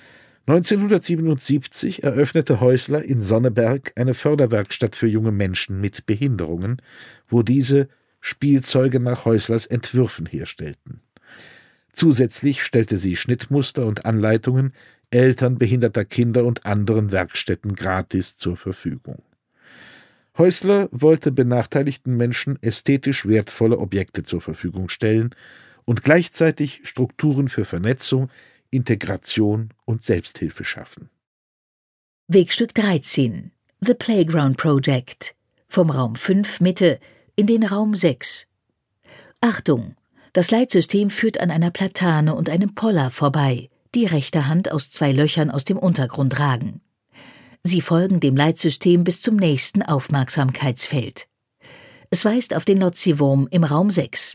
neunzehnhundertsiebenundsiebzig eröffnete Häusler in Sonneberg eine Förderwerkstatt für junge Menschen mit Behinderungen, wo diese Spielzeuge nach Häuslers Entwürfen herstellten. Zusätzlich stellte sie Schnittmuster und Anleitungen Eltern behinderter Kinder und anderen Werkstätten gratis zur Verfügung. Häusler wollte benachteiligten Menschen ästhetisch wertvolle Objekte zur Verfügung stellen und gleichzeitig Strukturen für Vernetzung, Integration und Selbsthilfe schaffen. Wegstück dreizehn. The Playground Project. Vom Raum fünf Mitte in den Raum sechs. Achtung! Das Leitsystem führt an einer Platane und einem Poller vorbei, die rechte Hand aus zwei Löchern aus dem Untergrund ragen. Sie folgen dem Leitsystem bis zum nächsten Aufmerksamkeitsfeld. Es weist auf den Lotzi-Wurm im Raum sechs.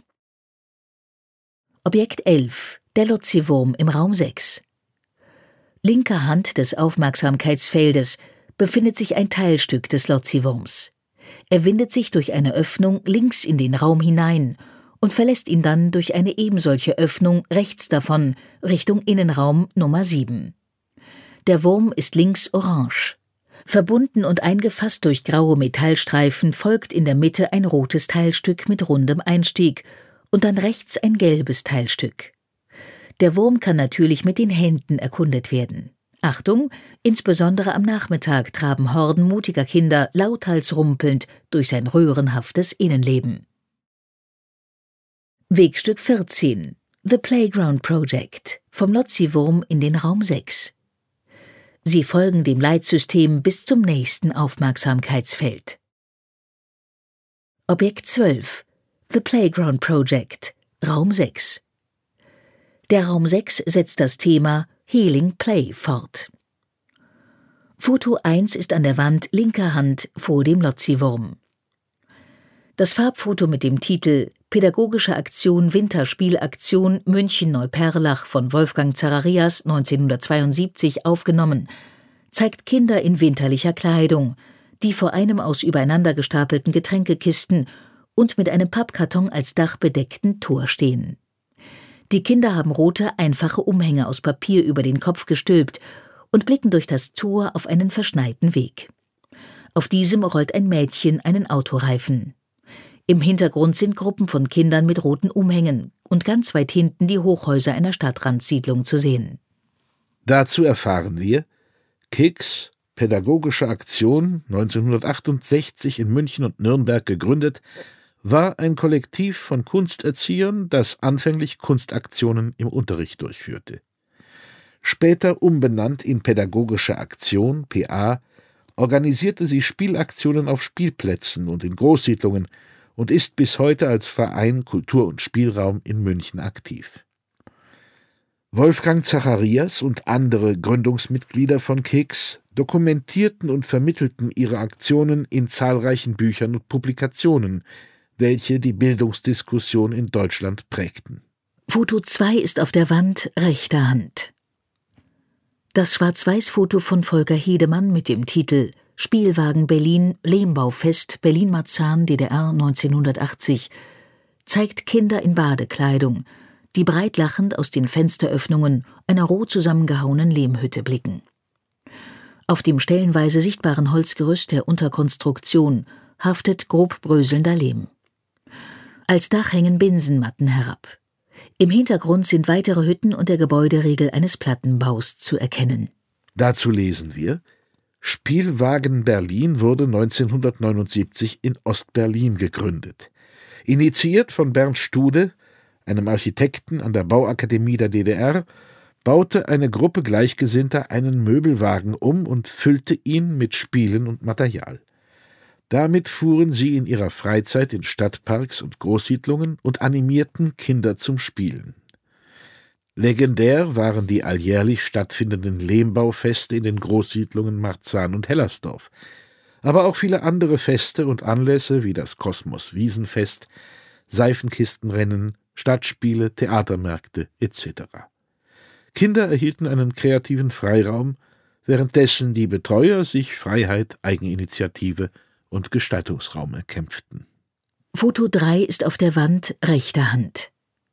Objekt elf. Der Lotzi-Wurm im Raum sechs. Linker Hand des Aufmerksamkeitsfeldes befindet sich ein Teilstück des Lotzi-Wurms. Er windet sich durch eine Öffnung links in den Raum hinein und verlässt ihn dann durch eine ebensolche Öffnung rechts davon Richtung Innenraum Nummer sieben. Der Wurm ist links orange. Verbunden und eingefasst durch graue Metallstreifen folgt in der Mitte ein rotes Teilstück mit rundem Einstieg und dann rechts ein gelbes Teilstück. Der Wurm kann natürlich mit den Händen erkundet werden. Achtung, insbesondere am Nachmittag traben Horden mutiger Kinder lauthals rumpelnd durch sein röhrenhaftes Innenleben. Wegstück vierzehn. The Playground Project. Vom Lotzi-Wurm in den Raum sechs. Sie folgen dem Leitsystem bis zum nächsten Aufmerksamkeitsfeld. Objekt zwölf. The Playground Project. Raum sechs. Der Raum sechs setzt das Thema Healing Play fort. Foto eins ist an der Wand linker Hand vor dem Lotzi-Wurm. Das Farbfoto mit dem Titel »Pädagogische Aktion Winterspielaktion München-Neuperlach« von Wolfgang Zacharias neunzehnhundertzweiundsiebzig aufgenommen, zeigt Kinder in winterlicher Kleidung, die vor einem aus übereinander gestapelten Getränkekisten und mit einem Pappkarton als Dach bedeckten Tor stehen. Die Kinder haben rote, einfache Umhänge aus Papier über den Kopf gestülpt und blicken durch das Tor auf einen verschneiten Weg. Auf diesem rollt ein Mädchen einen Autoreifen. Im Hintergrund sind Gruppen von Kindern mit roten Umhängen und ganz weit hinten die Hochhäuser einer Stadtrandsiedlung zu sehen. Dazu erfahren wir: Keks, Pädagogische Aktion, neunzehnhundertachtundsechzig in München und Nürnberg gegründet, war ein Kollektiv von Kunsterziehern, das anfänglich Kunstaktionen im Unterricht durchführte. Später umbenannt in Pädagogische Aktion, P A, organisierte sie Spielaktionen auf Spielplätzen und in Großsiedlungen und ist bis heute als Verein Kultur und Spielraum in München aktiv. Wolfgang Zacharias und andere Gründungsmitglieder von Keks dokumentierten und vermittelten ihre Aktionen in zahlreichen Büchern und Publikationen, welche die Bildungsdiskussion in Deutschland prägten. Foto zwei ist auf der Wand rechter Hand. Das Schwarz-Weiß-Foto von Volker Hedemann mit dem Titel »Spielwagen Berlin, Lehmbaufest, Berlin-Marzahn, D D R neunzehnhundertachtzig« zeigt Kinder in Badekleidung, die breit lachend aus den Fensteröffnungen einer roh zusammengehauenen Lehmhütte blicken. Auf dem stellenweise sichtbaren Holzgerüst der Unterkonstruktion haftet grob bröselnder Lehm. Als Dach hängen Binsenmatten herab. Im Hintergrund sind weitere Hütten und der Gebäuderiegel eines Plattenbaus zu erkennen. Dazu lesen wir: Spielwagen Berlin wurde neunzehnhundertneunundsiebzig in Ostberlin gegründet. Initiiert von Bernd Stude, einem Architekten an der Bauakademie der D D R, baute eine Gruppe Gleichgesinnter einen Möbelwagen um und füllte ihn mit Spielen und Material. Damit fuhren sie in ihrer Freizeit in Stadtparks und Großsiedlungen und animierten Kinder zum Spielen. Legendär waren die alljährlich stattfindenden Lehmbaufeste in den Großsiedlungen Marzahn und Hellersdorf, aber auch viele andere Feste und Anlässe wie das Kosmos-Wiesenfest, Seifenkistenrennen, Stadtspiele, Theatermärkte et cetera. Kinder erhielten einen kreativen Freiraum, währenddessen die Betreuer sich Freiheit, Eigeninitiative und Gestaltungsraum erkämpften. Foto drei ist auf der Wand rechter Hand.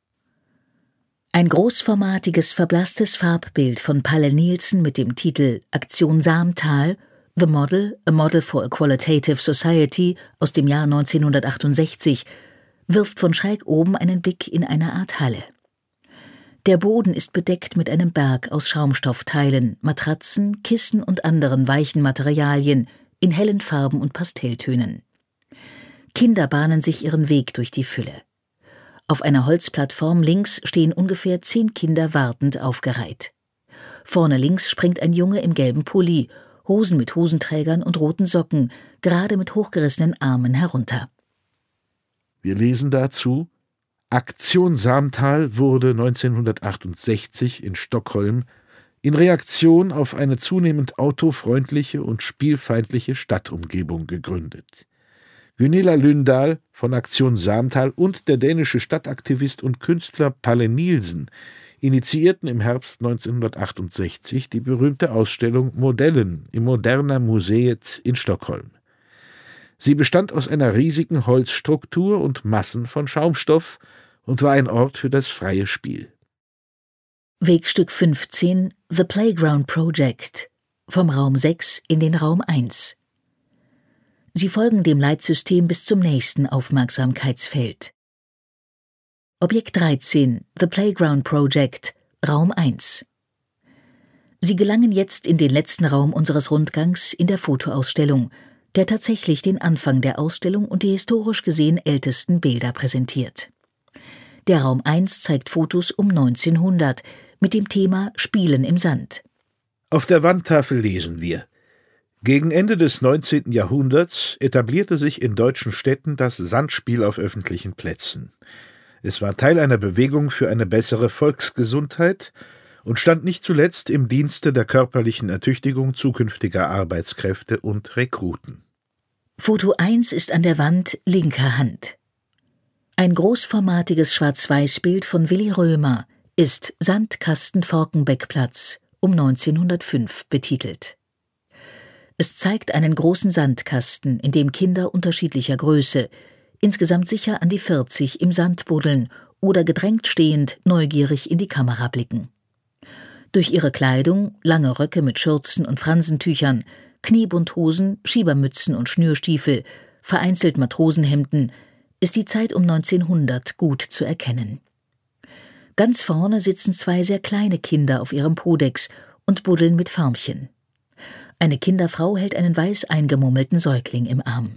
Ein großformatiges, verblasstes Farbbild von Palle Nielsen mit dem Titel »Aktion Samtal – The Model, a Model for a Qualitative Society« aus dem Jahr neunzehnhundertachtundsechzig wirft von schräg oben einen Blick in eine Art Halle. Der Boden ist bedeckt mit einem Berg aus Schaumstoffteilen, Matratzen, Kissen und anderen weichen Materialien in hellen Farben und Pastelltönen. Kinder bahnen sich ihren Weg durch die Fülle. Auf einer Holzplattform links stehen ungefähr zehn Kinder wartend aufgereiht. Vorne links springt ein Junge im gelben Pulli, Hosen mit Hosenträgern und roten Socken, gerade mit hochgerissenen Armen herunter. Wir lesen dazu: Aktion Samtal wurde neunzehnhundertachtundsechzig in Stockholm in Reaktion auf eine zunehmend autofreundliche und spielfeindliche Stadtumgebung gegründet. Gunilla Lundahl von Aktion Samtal und der dänische Stadtaktivist und Künstler Palle Nielsen initiierten im Herbst neunzehnhundertachtundsechzig die berühmte Ausstellung Modellen im Moderna Museet in Stockholm. Sie bestand aus einer riesigen Holzstruktur und Massen von Schaumstoff und war ein Ort für das freie Spiel. Wegstück fünfzehn, The Playground Project, vom Raum sechs in den Raum eins. Sie folgen dem Leitsystem bis zum nächsten Aufmerksamkeitsfeld. Objekt dreizehn, The Playground Project, Raum eins. Sie gelangen jetzt in den letzten Raum unseres Rundgangs in der Fotoausstellung, der tatsächlich den Anfang der Ausstellung und die historisch gesehen ältesten Bilder präsentiert. Der Raum eins zeigt Fotos um neunzehnhundert mit dem Thema Spielen im Sand. Auf der Wandtafel lesen wir: Gegen Ende des neunzehnten Jahrhunderts etablierte sich in deutschen Städten das Sandspiel auf öffentlichen Plätzen. Es war Teil einer Bewegung für eine bessere Volksgesundheit und stand nicht zuletzt im Dienste der körperlichen Ertüchtigung zukünftiger Arbeitskräfte und Rekruten. Foto eins ist an der Wand linker Hand. Ein großformatiges Schwarz-Weiß-Bild von Willi Römer ist Sandkasten-Forkenbeckplatz um neunzehnhundertfünf betitelt. Es zeigt einen großen Sandkasten, in dem Kinder unterschiedlicher Größe, insgesamt sicher an die vierzig, im Sand buddeln oder gedrängt stehend neugierig in die Kamera blicken. Durch ihre Kleidung, lange Röcke mit Schürzen und Fransentüchern, Kniebundhosen, Schiebermützen und Schnürstiefel, vereinzelt Matrosenhemden, ist die Zeit um neunzehnhundert gut zu erkennen. Ganz vorne sitzen zwei sehr kleine Kinder auf ihrem Podex und buddeln mit Förmchen. Eine Kinderfrau hält einen weiß eingemummelten Säugling im Arm.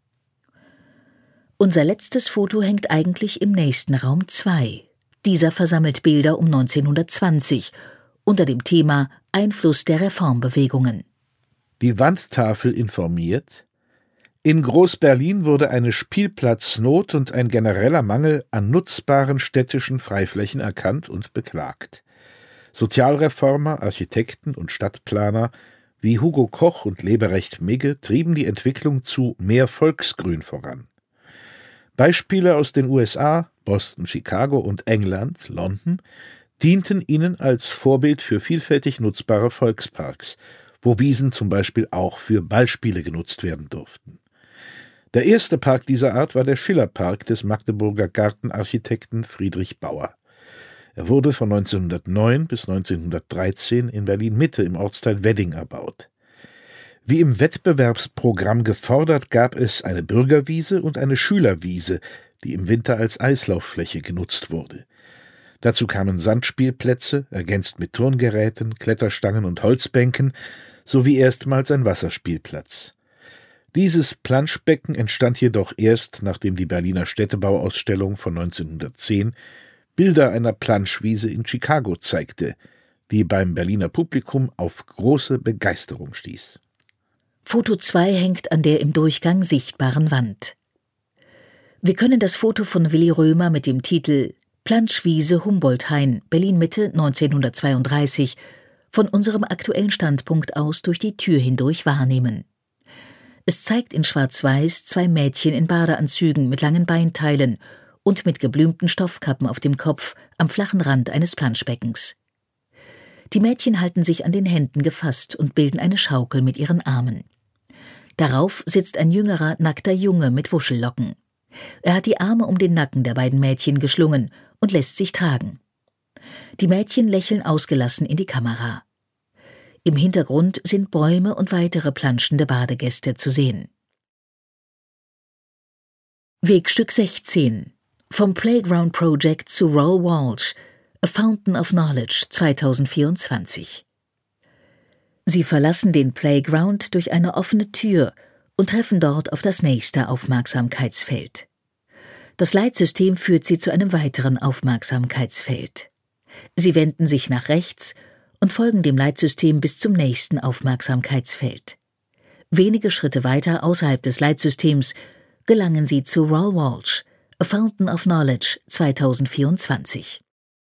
Unser letztes Foto hängt eigentlich im nächsten Raum zwei. Dieser versammelt Bilder um neunzehnhundertzwanzig unter dem Thema Einfluss der Reformbewegungen. Die Wandtafel informiert: In Groß-Berlin wurde eine Spielplatznot und ein genereller Mangel an nutzbaren städtischen Freiflächen erkannt und beklagt. Sozialreformer, Architekten und Stadtplaner wie Hugo Koch und Leberecht Migge trieben die Entwicklung zu mehr Volksgrün voran. Beispiele aus den U S A, Boston, Chicago und England, London, dienten ihnen als Vorbild für vielfältig nutzbare Volksparks, wo Wiesen zum Beispiel auch für Ballspiele genutzt werden durften. Der erste Park dieser Art war der Schillerpark des Magdeburger Gartenarchitekten Friedrich Bauer. Er wurde von neunzehnhundertneun bis neunzehnhundertdreizehn in Berlin-Mitte im Ortsteil Wedding erbaut. Wie im Wettbewerbsprogramm gefordert, gab es eine Bürgerwiese und eine Schülerwiese, die im Winter als Eislauffläche genutzt wurde. Dazu kamen Sandspielplätze, ergänzt mit Turngeräten, Kletterstangen und Holzbänken, sowie erstmals ein Wasserspielplatz. Dieses Planschbecken entstand jedoch erst, nachdem die Berliner Städtebauausstellung von neunzehnhundertzehn Bilder einer Planschwiese in Chicago zeigte, die beim Berliner Publikum auf große Begeisterung stieß. Foto zwei hängt an der im Durchgang sichtbaren Wand. Wir können das Foto von Willi Römer mit dem Titel Planschwiese Humboldt-Hain, Berlin-Mitte neunzehnhundertzweiunddreißig, von unserem aktuellen Standpunkt aus durch die Tür hindurch wahrnehmen. Es zeigt in Schwarz-Weiß zwei Mädchen in Badeanzügen mit langen Beinteilen und mit geblümten Stoffkappen auf dem Kopf am flachen Rand eines Planschbeckens. Die Mädchen halten sich an den Händen gefasst und bilden eine Schaukel mit ihren Armen. Darauf sitzt ein jüngerer, nackter Junge mit Wuschellocken. Er hat die Arme um den Nacken der beiden Mädchen geschlungen und lässt sich tragen. Die Mädchen lächeln ausgelassen in die Kamera. Im Hintergrund sind Bäume und weitere planschende Badegäste zu sehen. Wegstück sechzehn. Vom Playground Project zu Raoul Walsh, A Fountain of Knowledge zweitausendvierundzwanzig. Sie verlassen den Playground durch eine offene Tür und treffen dort auf das nächste Aufmerksamkeitsfeld. Das Leitsystem führt sie zu einem weiteren Aufmerksamkeitsfeld. Sie wenden sich nach rechts und folgen dem Leitsystem bis zum nächsten Aufmerksamkeitsfeld. Wenige Schritte weiter außerhalb des Leitsystems gelangen sie zu Raoul Walsh, A Fountain of Knowledge zweitausendvierundzwanzig.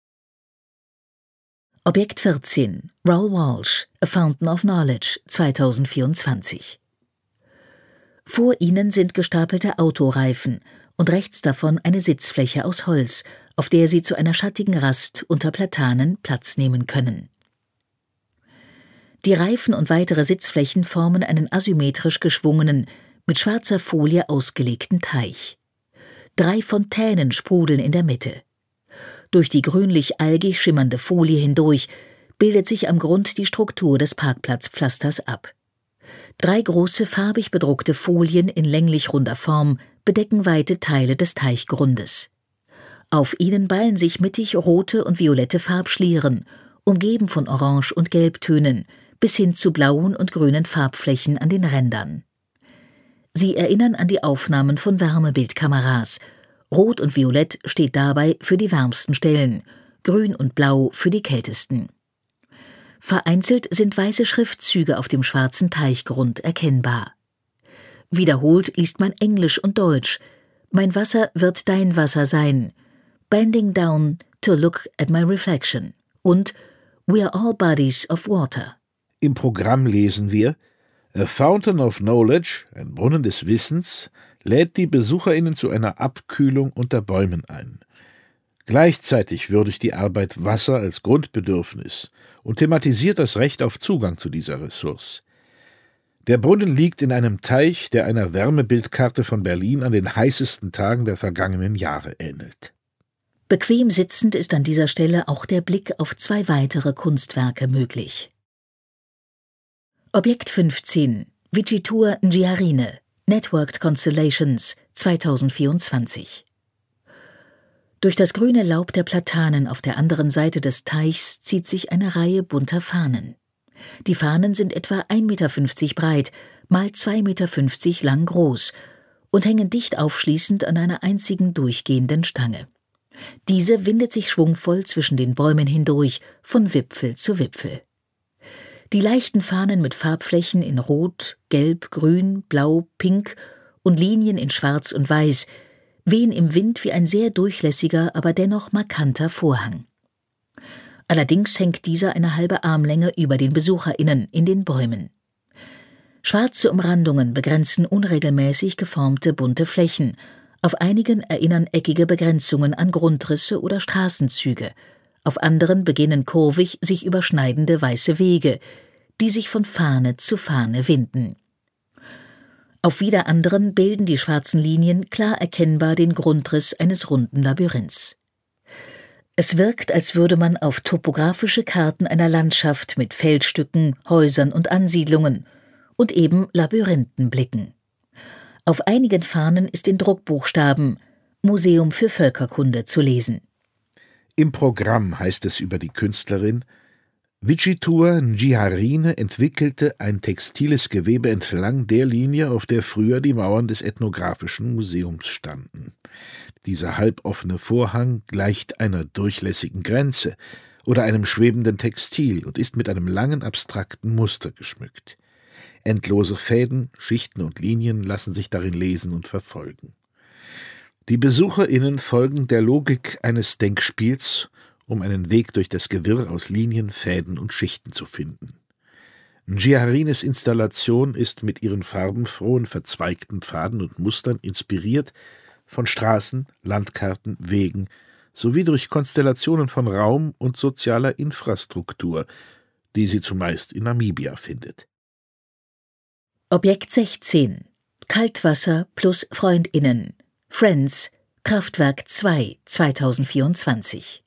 Objekt vierzehn. Raoul Walsh, A Fountain of Knowledge zweitausendvierundzwanzig. Vor ihnen sind gestapelte Autoreifen und rechts davon eine Sitzfläche aus Holz, auf der sie zu einer schattigen Rast unter Platanen Platz nehmen können. Die Reifen und weitere Sitzflächen formen einen asymmetrisch geschwungenen, mit schwarzer Folie ausgelegten Teich. Drei Fontänen sprudeln in der Mitte. Durch die grünlich-algig schimmernde Folie hindurch bildet sich am Grund die Struktur des Parkplatzpflasters ab. Drei große farbig bedruckte Folien in länglich runder Form bedecken weite Teile des Teichgrundes. Auf ihnen ballen sich mittig rote und violette Farbschlieren, umgeben von Orange- und Gelbtönen, bis hin zu blauen und grünen Farbflächen an den Rändern. Sie erinnern an die Aufnahmen von Wärmebildkameras. Rot und Violett steht dabei für die wärmsten Stellen, Grün und Blau für die kältesten. Vereinzelt sind weiße Schriftzüge auf dem schwarzen Teichgrund erkennbar. Wiederholt liest man Englisch und Deutsch. Mein Wasser wird dein Wasser sein. Bending down to look at my reflection. Und We are all bodies of water. Im Programm lesen wir: A Fountain of Knowledge, ein Brunnen des Wissens, lädt die BesucherInnen zu einer Abkühlung unter Bäumen ein. Gleichzeitig würdigt die Arbeit Wasser als Grundbedürfnis und thematisiert das Recht auf Zugang zu dieser Ressource. Der Brunnen liegt in einem Teich, der einer Wärmebildkarte von Berlin an den heißesten Tagen der vergangenen Jahre ähnelt. Bequem sitzend ist an dieser Stelle auch der Blick auf zwei weitere Kunstwerke möglich. Objekt fünfzehn, Vichitur Njiarine, Networked Constellations, zweitausendvierundzwanzig. Durch das grüne Laub der Platanen auf der anderen Seite des Teichs zieht sich eine Reihe bunter Fahnen. Die Fahnen sind etwa ein Meter fünfzig breit, mal zwei Meter fünfzig lang groß und hängen dicht aufschließend an einer einzigen durchgehenden Stange. Diese windet sich schwungvoll zwischen den Bäumen hindurch, von Wipfel zu Wipfel. Die leichten Fahnen mit Farbflächen in Rot, Gelb, Grün, Blau, Pink und Linien in Schwarz und Weiß wehen im Wind wie ein sehr durchlässiger, aber dennoch markanter Vorhang. Allerdings hängt dieser eine halbe Armlänge über den BesucherInnen in den Bäumen. Schwarze Umrandungen begrenzen unregelmäßig geformte bunte Flächen. Auf einigen erinnern eckige Begrenzungen an Grundrisse oder Straßenzüge. Auf anderen beginnen kurvig sich überschneidende weiße Wege, die sich von Fahne zu Fahne winden. Auf wieder anderen bilden die schwarzen Linien klar erkennbar den Grundriss eines runden Labyrinths. Es wirkt, als würde man auf topografische Karten einer Landschaft mit Feldstücken, Häusern und Ansiedlungen und eben Labyrinthen blicken. Auf einigen Fahnen ist in Druckbuchstaben Museum für Völkerkunde zu lesen. Im Programm heißt es über die Künstlerin: Vichitur Njiarine entwickelte ein textiles Gewebe entlang der Linie, auf der früher die Mauern des Ethnographischen Museums standen. Dieser halboffene Vorhang gleicht einer durchlässigen Grenze oder einem schwebenden Textil und ist mit einem langen, abstrakten Muster geschmückt. Endlose Fäden, Schichten und Linien lassen sich darin lesen und verfolgen. Die BesucherInnen folgen der Logik eines Denkspiels, um einen Weg durch das Gewirr aus Linien, Fäden und Schichten zu finden. Njiarines Installation ist mit ihren farbenfrohen, verzweigten Pfaden und Mustern inspiriert von Straßen, Landkarten, Wegen sowie durch Konstellationen von Raum und sozialer Infrastruktur, die sie zumeist in Namibia findet. Objekt sechzehn, Kaltwasser plus FreundInnen, Friends, Kraftwerk zwei, zweitausendvierundzwanzig.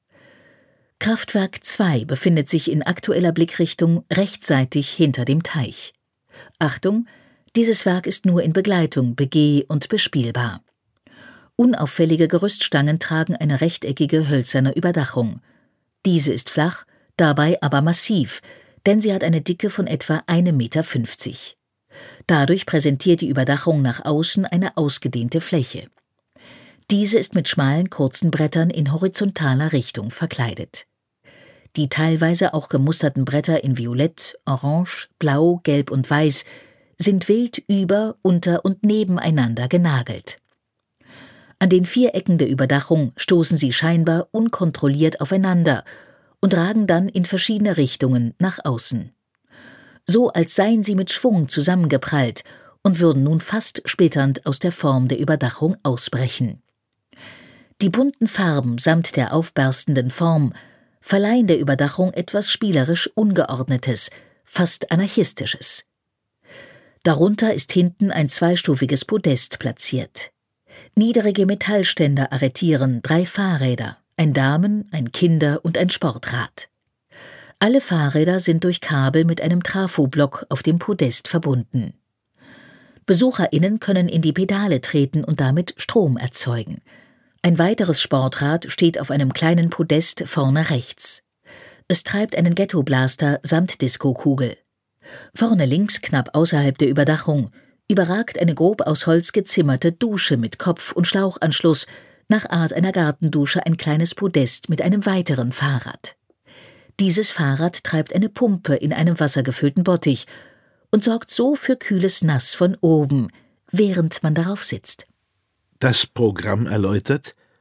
Kraftwerk zwei befindet sich in aktueller Blickrichtung rechtsseitig hinter dem Teich. Achtung, dieses Werk ist nur in Begleitung begeh- und bespielbar. Unauffällige Gerüststangen tragen eine rechteckige hölzerne Überdachung. Diese ist flach, dabei aber massiv, denn sie hat eine Dicke von etwa ein Meter fünfzig. Dadurch präsentiert die Überdachung nach außen eine ausgedehnte Fläche. Diese ist mit schmalen, kurzen Brettern in horizontaler Richtung verkleidet. Die teilweise auch gemusterten Bretter in Violett, Orange, Blau, Gelb und Weiß sind wild über, unter und nebeneinander genagelt. An den vier Ecken der Überdachung stoßen sie scheinbar unkontrolliert aufeinander und ragen dann in verschiedene Richtungen nach außen. So als seien sie mit Schwung zusammengeprallt und würden nun fast splitternd aus der Form der Überdachung ausbrechen. Die bunten Farben samt der aufberstenden Form verleihen der Überdachung etwas spielerisch Ungeordnetes, fast Anarchistisches. Darunter ist hinten ein zweistufiges Podest platziert. Niedrige Metallständer arretieren drei Fahrräder, ein Damen-, ein Kinder- und ein Sportrad. Alle Fahrräder sind durch Kabel mit einem Trafoblock auf dem Podest verbunden. BesucherInnen können in die Pedale treten und damit Strom erzeugen. Ein weiteres Sportrad steht auf einem kleinen Podest vorne rechts. Es treibt einen Ghetto-Blaster samt Diskokugel. Vorne links, knapp außerhalb der Überdachung, überragt eine grob aus Holz gezimmerte Dusche mit Kopf- und Schlauchanschluss, nach Art einer Gartendusche ein kleines Podest mit einem weiteren Fahrrad. Dieses Fahrrad treibt eine Pumpe in einem wassergefüllten Bottich und sorgt so für kühles Nass von oben, während man darauf sitzt. Das Programm erläutert: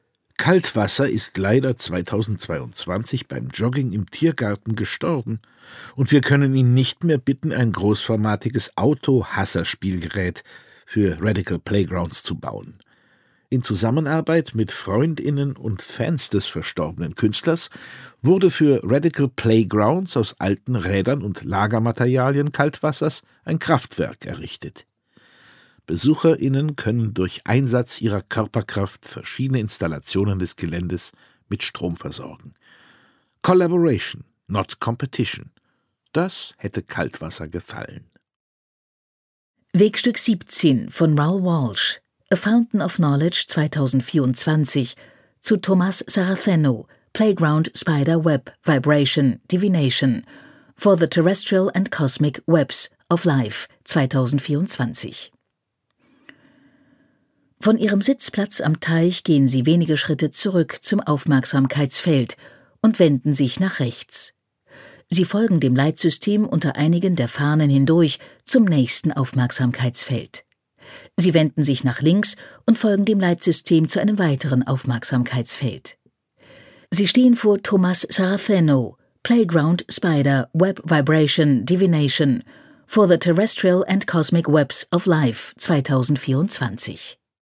Kaltwasser ist leider zweitausendzweiundzwanzig beim Jogging im Tiergarten gestorben und wir können ihn nicht mehr bitten, ein großformatiges Auto-Hasserspielgerät für Radical Playgrounds zu bauen. In Zusammenarbeit mit FreundInnen und Fans des verstorbenen Künstlers wurde für Radical Playgrounds aus alten Rädern und Lagermaterialien Kaltwassers ein Kraftwerk errichtet. BesucherInnen können durch Einsatz ihrer Körperkraft verschiedene Installationen des Geländes mit Strom versorgen. Collaboration, not competition. Das hätte Kaltwasser gefallen. Wegstück siebzehn von Raoul Walsh, A Fountain of Knowledge zweitausendvierundzwanzig, zu Thomas Saraceno, Playground Spider Web Vibration Divination for the Terrestrial and Cosmic Webs of Life zweitausendvierundzwanzig. Von ihrem Sitzplatz am Teich gehen sie wenige Schritte zurück zum Aufmerksamkeitsfeld und wenden sich nach rechts. Sie folgen dem Leitsystem unter einigen der Fahnen hindurch zum nächsten Aufmerksamkeitsfeld. Sie wenden sich nach links und folgen dem Leitsystem zu einem weiteren Aufmerksamkeitsfeld. Sie stehen vor Thomas Saraceno, Playground Spider Web Vibration Divination for the Terrestrial and Cosmic Webs of Life zweitausendvierundzwanzig.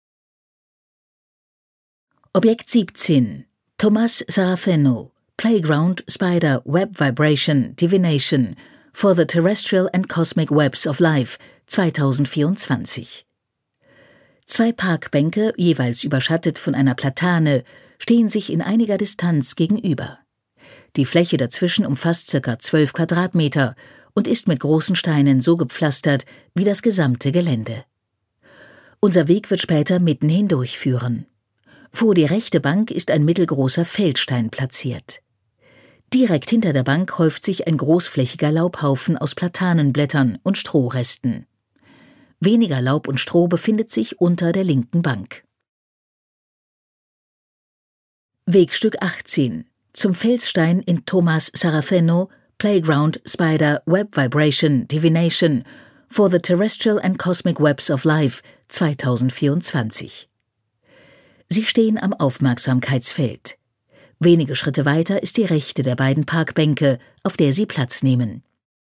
Objekt siebzehn. Thomas Saraceno, Playground Spider Web Vibration Divination for the Terrestrial and Cosmic Webs of Life zweitausendvierundzwanzig. Zwei Parkbänke, jeweils überschattet von einer Platane, stehen sich in einiger Distanz gegenüber. Die Fläche dazwischen umfasst ca. zwölf Quadratmeter und ist mit großen Steinen so gepflastert wie das gesamte Gelände. Unser Weg wird später mitten hindurch führen. Vor die rechte Bank ist ein mittelgroßer Feldstein platziert. Direkt hinter der Bank häuft sich ein großflächiger Laubhaufen aus Platanenblättern und Strohresten. Weniger Laub und Stroh befindet sich unter der linken Bank. Wegstück achtzehn. Zum Felsstein in Thomas Saraceno, Playground Spider Web Vibration Divination for the Terrestrial and Cosmic Webs of Life zweitausendvierundzwanzig. Sie stehen am Aufmerksamkeitsfeld. Wenige Schritte weiter ist die rechte der beiden Parkbänke, auf der sie Platz nehmen.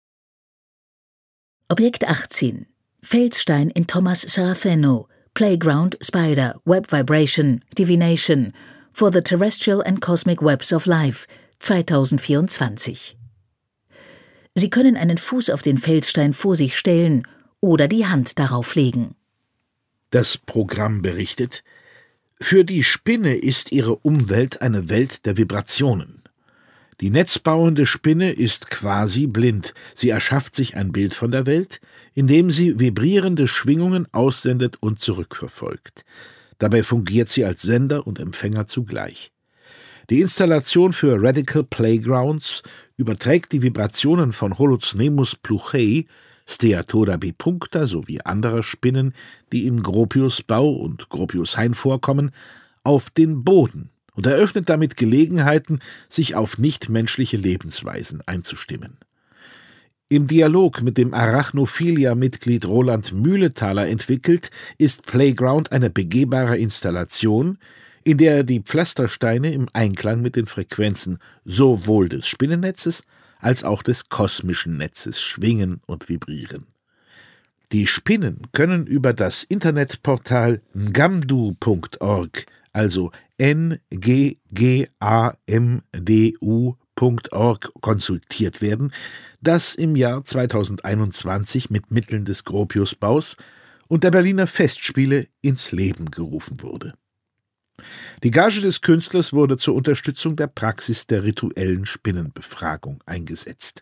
Objekt achtzehn. Felsstein in Thomas Saraceno, Playground Spider Web Vibration Divination for the Terrestrial and Cosmic Webs of Life zweitausendvierundzwanzig. Sie können einen Fuß auf den Felsstein vor sich stellen oder die Hand darauf legen. Das Programm berichtet: Für die Spinne ist ihre Umwelt eine Welt der Vibrationen. Die netzbauende Spinne ist quasi blind. Sie erschafft sich ein Bild von der Welt, indem sie vibrierende Schwingungen aussendet und zurückverfolgt. Dabei fungiert sie als Sender und Empfänger zugleich. Die Installation für Radical Playgrounds überträgt die Vibrationen von Holocanemus pluchei, Steatoda bipuncta sowie anderer Spinnen, die im Gropiusbau und Gropiushain vorkommen, auf den Boden und eröffnet damit Gelegenheiten, sich auf nichtmenschliche Lebensweisen einzustimmen. Im Dialog mit dem Arachnophilia-Mitglied Roland Mühletaler entwickelt, ist Playground eine begehbare Installation, in der die Pflastersteine im Einklang mit den Frequenzen sowohl des Spinnennetzes als auch des kosmischen Netzes schwingen und vibrieren. Die Spinnen können über das Internetportal ngamdu punkt org, also N G G A M D U punkt org, konsultiert werden, das im Jahr zweitausendeinundzwanzig mit Mitteln des Gropiusbaus und der Berliner Festspiele ins Leben gerufen wurde. Die Gage des Künstlers wurde zur Unterstützung der Praxis der rituellen Spinnenbefragung eingesetzt.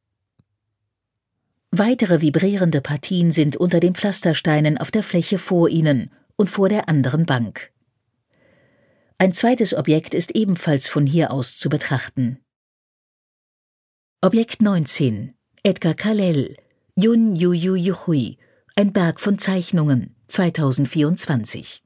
Weitere vibrierende Partien sind unter den Pflastersteinen auf der Fläche vor ihnen und vor der anderen Bank. Ein zweites Objekt ist ebenfalls von hier aus zu betrachten. Objekt neunzehn. Edgar Calel, Yun Yu Yu Yuchui, ein Berg von Zeichnungen, zweitausendvierundzwanzig.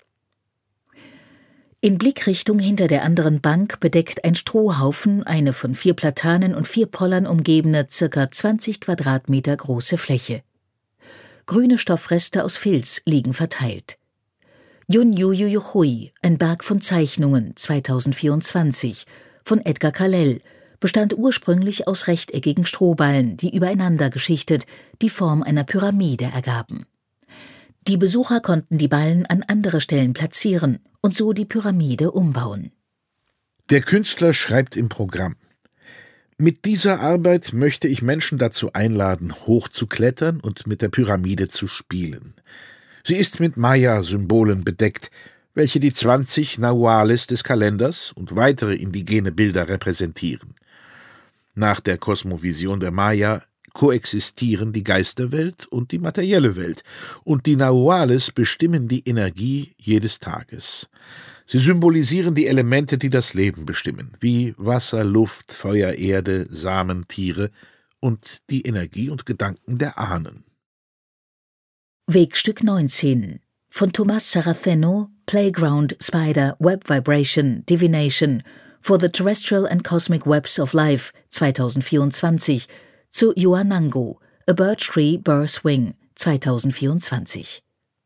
In Blickrichtung hinter der anderen Bank bedeckt ein Strohhaufen eine von vier Platanen und vier Pollern umgebene, ca. zwanzig Quadratmeter große Fläche. Grüne Stoffreste aus Filz liegen verteilt. Yun Yu Yu Yu Hui, ein Berg von Zeichnungen, zweitausendvierundzwanzig, von Edgar Calell, bestand ursprünglich aus rechteckigen Strohballen, die übereinander geschichtet die Form einer Pyramide ergaben. Die Besucher konnten die Ballen an andere Stellen platzieren und so die Pyramide umbauen. Der Künstler schreibt im Programm: Mit dieser Arbeit möchte ich Menschen dazu einladen, hoch zu klettern und mit der Pyramide zu spielen. Sie ist mit Maya-Symbolen bedeckt, welche die zwanzig Nahuales des Kalenders und weitere indigene Bilder repräsentieren. Nach der Kosmovision der Maya koexistieren die Geisterwelt und die materielle Welt, und die Nahuales bestimmen die Energie jedes Tages. Sie symbolisieren die Elemente, die das Leben bestimmen, wie Wasser, Luft, Feuer, Erde, Samen, Tiere und die Energie und Gedanken der Ahnen. Wegstück neunzehn von Tomás Saraceno, Playground, Spider, Web Vibration, Divination for the Terrestrial and Cosmic Webs of Life zweitausendvierundzwanzig zu Yuanango, A Birch Tree Birth Wing zweitausendvierundzwanzig.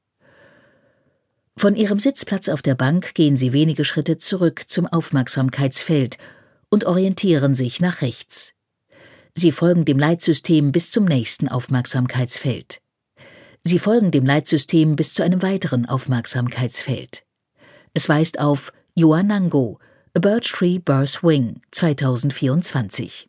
Von ihrem Sitzplatz auf der Bank gehen sie wenige Schritte zurück zum Aufmerksamkeitsfeld und orientieren sich nach rechts. Sie folgen dem Leitsystem bis zum nächsten Aufmerksamkeitsfeld. Sie folgen dem Leitsystem bis zu einem weiteren Aufmerksamkeitsfeld. Es weist auf Yuanango, A Birch Tree Birth Wing zweitausendvierundzwanzig.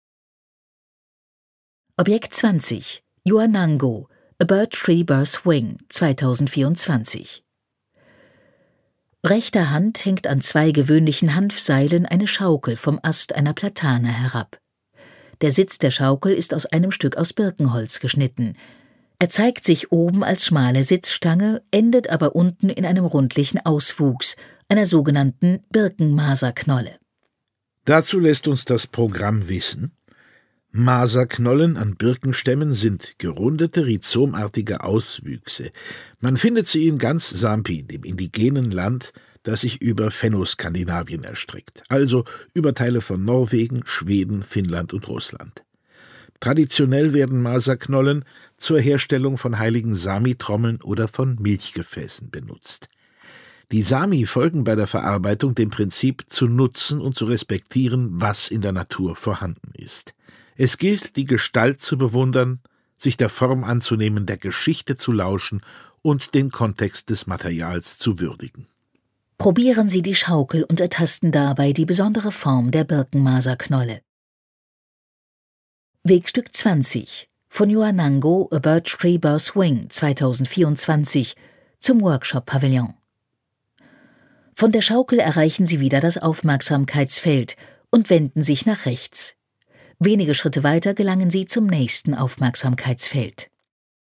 Objekt zwanzig, Yuanango, A Birch Tree Birth Wing zweitausendvierundzwanzig. Rechter Hand hängt an zwei gewöhnlichen Hanfseilen eine Schaukel vom Ast einer Platane herab. Der Sitz der Schaukel ist aus einem Stück aus Birkenholz geschnitten. Er zeigt sich oben als schmale Sitzstange, endet aber unten in einem rundlichen Auswuchs, einer sogenannten Birkenmaserknolle. Dazu lässt uns das Programm wissen: Maserknollen an Birkenstämmen sind gerundete, rhizomartige Auswüchse. Man findet sie in ganz Sampi, dem indigenen Land, das sich über Fennoskandinavien erstreckt, also über Teile von Norwegen, Schweden, Finnland und Russland. Traditionell werden Maserknollen zur Herstellung von heiligen Sami-Trommeln oder von Milchgefäßen benutzt. Die Sami folgen bei der Verarbeitung dem Prinzip, zu nutzen und zu respektieren, was in der Natur vorhanden ist. Es gilt, die Gestalt zu bewundern, sich der Form anzunehmen, der Geschichte zu lauschen und den Kontext des Materials zu würdigen. Probieren Sie die Schaukel und ertasten dabei die besondere Form der Birkenmaserknolle. Wegstück zwanzig von Yuanango, A Birch Tree Birth Wing zweitausendvierundzwanzig zum Workshop-Pavillon. Von der Schaukel erreichen Sie wieder das Aufmerksamkeitsfeld und wenden sich nach rechts. Wenige Schritte weiter gelangen Sie zum nächsten Aufmerksamkeitsfeld.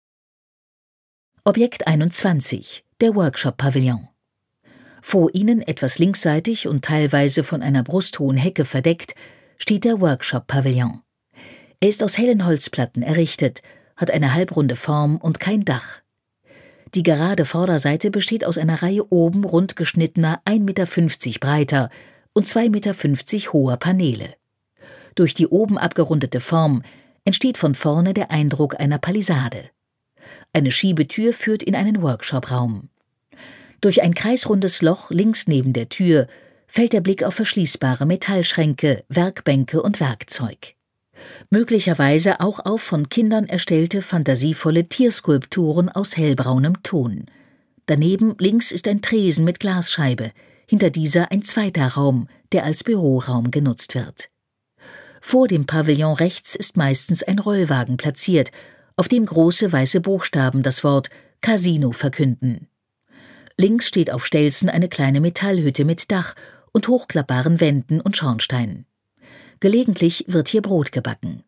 Objekt einundzwanzig, der Workshop-Pavillon. Vor Ihnen, etwas linksseitig und teilweise von einer brusthohen Hecke verdeckt, steht der Workshop-Pavillon. Er ist aus hellen Holzplatten errichtet, hat eine halbrunde Form und kein Dach. Die gerade Vorderseite besteht aus einer Reihe oben rund geschnittener ein Meter fünfzig breiter und zwei Meter fünfzig hoher Paneele. Durch die oben abgerundete Form entsteht von vorne der Eindruck einer Palisade. Eine Schiebetür führt in einen Workshop-Raum. Durch ein kreisrundes Loch links neben der Tür fällt der Blick auf verschließbare Metallschränke, Werkbänke und Werkzeug. Möglicherweise auch auf von Kindern erstellte fantasievolle Tierskulpturen aus hellbraunem Ton. Daneben links ist ein Tresen mit Glasscheibe, hinter dieser ein zweiter Raum, der als Büroraum genutzt wird. Vor dem Pavillon rechts ist meistens ein Rollwagen platziert, auf dem große weiße Buchstaben das Wort Casino verkünden. Links steht auf Stelzen eine kleine Metallhütte mit Dach und hochklappbaren Wänden und Schornstein. Gelegentlich wird hier Brot gebacken.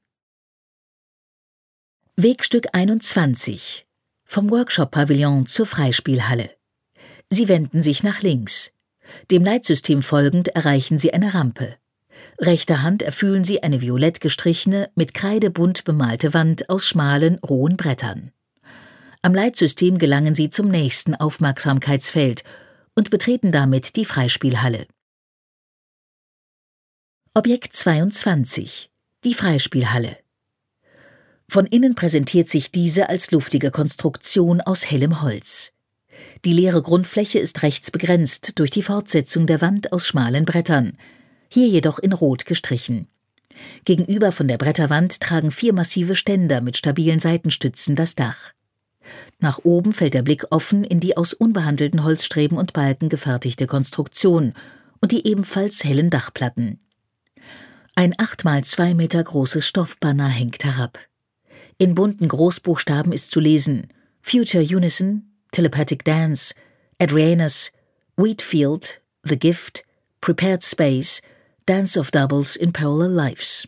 Wegstück einundzwanzig vom Workshop-Pavillon zur Freispielhalle. Sie wenden sich nach links. Dem Leitsystem folgend erreichen Sie eine Rampe. Rechter Hand erfüllen Sie eine violett gestrichene, mit Kreide bunt bemalte Wand aus schmalen, rohen Brettern. Am Leitsystem gelangen Sie zum nächsten Aufmerksamkeitsfeld und betreten damit die Freispielhalle. Objekt zweiundzwanzig, die Freispielhalle. Von innen präsentiert sich diese als luftige Konstruktion aus hellem Holz. Die leere Grundfläche ist rechts begrenzt durch die Fortsetzung der Wand aus schmalen Brettern, hier jedoch in Rot gestrichen. Gegenüber von der Bretterwand tragen vier massive Ständer mit stabilen Seitenstützen das Dach. Nach oben fällt der Blick offen in die aus unbehandelten Holzstreben und Balken gefertigte Konstruktion und die ebenfalls hellen Dachplatten. Ein acht mal zwei Meter großes Stoffbanner hängt herab. In bunten Großbuchstaben ist zu lesen: Future Unison, Telepathic Dance, Adrianus, Wheatfield, The Gift, Prepared Space, Dance of Doubles in Parallel Lives.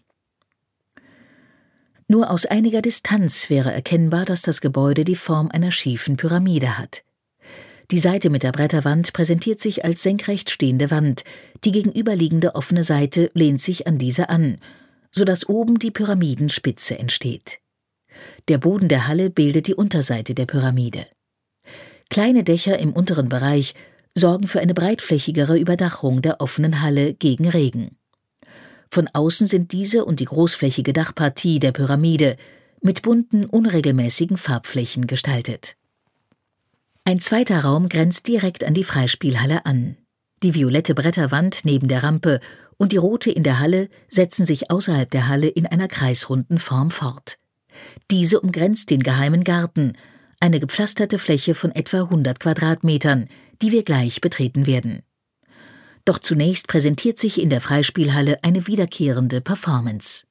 Nur aus einiger Distanz wäre erkennbar, dass das Gebäude die Form einer schiefen Pyramide hat. Die Seite mit der Bretterwand präsentiert sich als senkrecht stehende Wand, die gegenüberliegende offene Seite lehnt sich an diese an, sodass oben die Pyramidenspitze entsteht. Der Boden der Halle bildet die Unterseite der Pyramide. Kleine Dächer im unteren Bereich sorgen für eine breitflächigere Überdachung der offenen Halle gegen Regen. Von außen sind diese und die großflächige Dachpartie der Pyramide mit bunten, unregelmäßigen Farbflächen gestaltet. Ein zweiter Raum grenzt direkt an die Freispielhalle an. Die violette Bretterwand neben der Rampe und die rote in der Halle setzen sich außerhalb der Halle in einer kreisrunden Form fort. Diese umgrenzt den geheimen Garten, eine gepflasterte Fläche von etwa hundert Quadratmetern, die wir gleich betreten werden. Doch zunächst präsentiert sich in der Freispielhalle eine wiederkehrende Performance.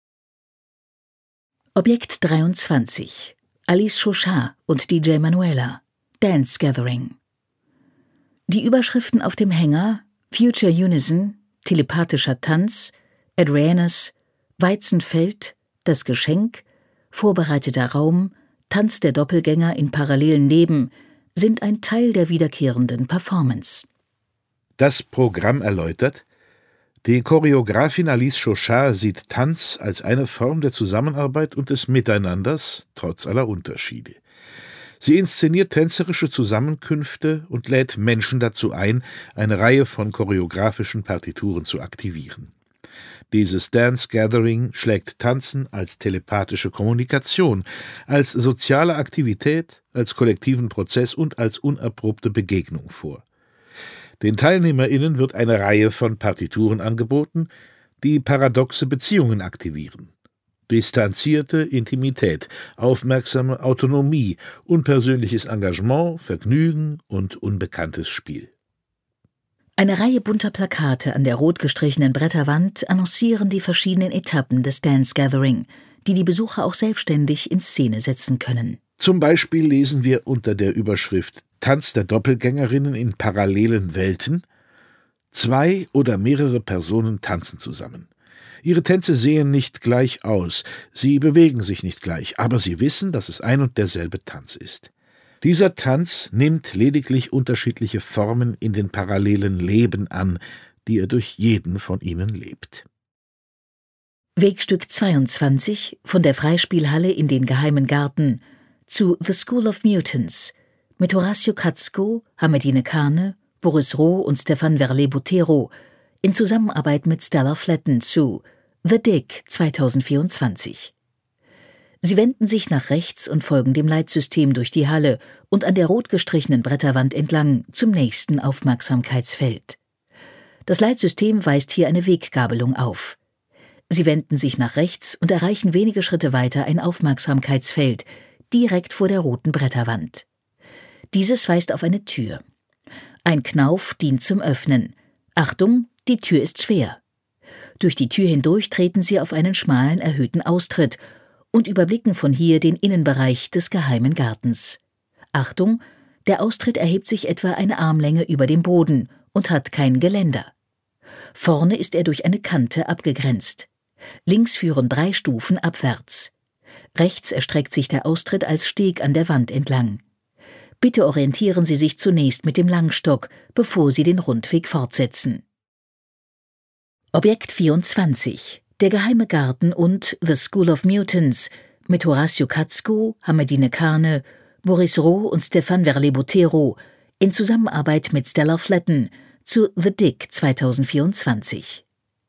Objekt dreiundzwanzig. Alice Chauchat und D J Manuela. Dance Gathering. Die Überschriften auf dem Hänger: Future Unison, telepathischer Tanz, Adrianus, Weizenfeld, das Geschenk, vorbereiteter Raum, Tanz der Doppelgänger in parallelen Leben, sind ein Teil der wiederkehrenden Performance. Das Programm erläutert: Die Choreografin Alice Chauchat sieht Tanz als eine Form der Zusammenarbeit und des Miteinanders, trotz aller Unterschiede. Sie inszeniert tänzerische Zusammenkünfte und lädt Menschen dazu ein, eine Reihe von choreografischen Partituren zu aktivieren. Dieses Dance Gathering schlägt Tanzen als telepathische Kommunikation, als soziale Aktivität, als kollektiven Prozess und als unerprobte Begegnung vor. Den TeilnehmerInnen wird eine Reihe von Partituren angeboten, die paradoxe Beziehungen aktivieren. Distanzierte Intimität, aufmerksame Autonomie, unpersönliches Engagement, Vergnügen und unbekanntes Spiel. Eine Reihe bunter Plakate an der rot gestrichenen Bretterwand annoncieren die verschiedenen Etappen des Dance Gathering, die die Besucher auch selbstständig in Szene setzen können. Zum Beispiel lesen wir unter der Überschrift »Tanz der Doppelgängerinnen in parallelen Welten«: Zwei oder mehrere Personen tanzen zusammen. Ihre Tänze sehen nicht gleich aus, sie bewegen sich nicht gleich, aber sie wissen, dass es ein und derselbe Tanz ist. Dieser Tanz nimmt lediglich unterschiedliche Formen in den parallelen Leben an, die er durch jeden von ihnen lebt. Wegstück zweiundzwanzig von der Freispielhalle in den geheimen Garten zu The School of Mutants mit Horacio Katzko, Hamedine Kane, Boris Roh und Stefan Verlet-Botero in Zusammenarbeit mit Stella Flatten zu The Dig zweitausendvierundzwanzig. Sie wenden sich nach rechts und folgen dem Leitsystem durch die Halle und an der rot gestrichenen Bretterwand entlang zum nächsten Aufmerksamkeitsfeld. Das Leitsystem weist hier eine Weggabelung auf. Sie wenden sich nach rechts und erreichen wenige Schritte weiter ein Aufmerksamkeitsfeld, direkt vor der roten Bretterwand. Dieses weist auf eine Tür. Ein Knauf dient zum Öffnen. Achtung, die Tür ist schwer. Durch die Tür hindurch treten sie auf einen schmalen, erhöhten Austritt und überblicken von hier den Innenbereich des geheimen Gartens. Achtung, der Austritt erhebt sich etwa eine Armlänge über dem Boden und hat kein Geländer. Vorne ist er durch eine Kante abgegrenzt. Links führen drei Stufen abwärts. Rechts erstreckt sich der Austritt als Steg an der Wand entlang. Bitte orientieren Sie sich zunächst mit dem Langstock, bevor Sie den Rundweg fortsetzen. Objekt vierundzwanzig. Der geheime Garten und The School of Mutants mit Horacio Katzko, Hamedine Kane, Boris Roh und Stefan Verlet-Botero in Zusammenarbeit mit Stella Flatten zu The Dig zweitausendvierundzwanzig.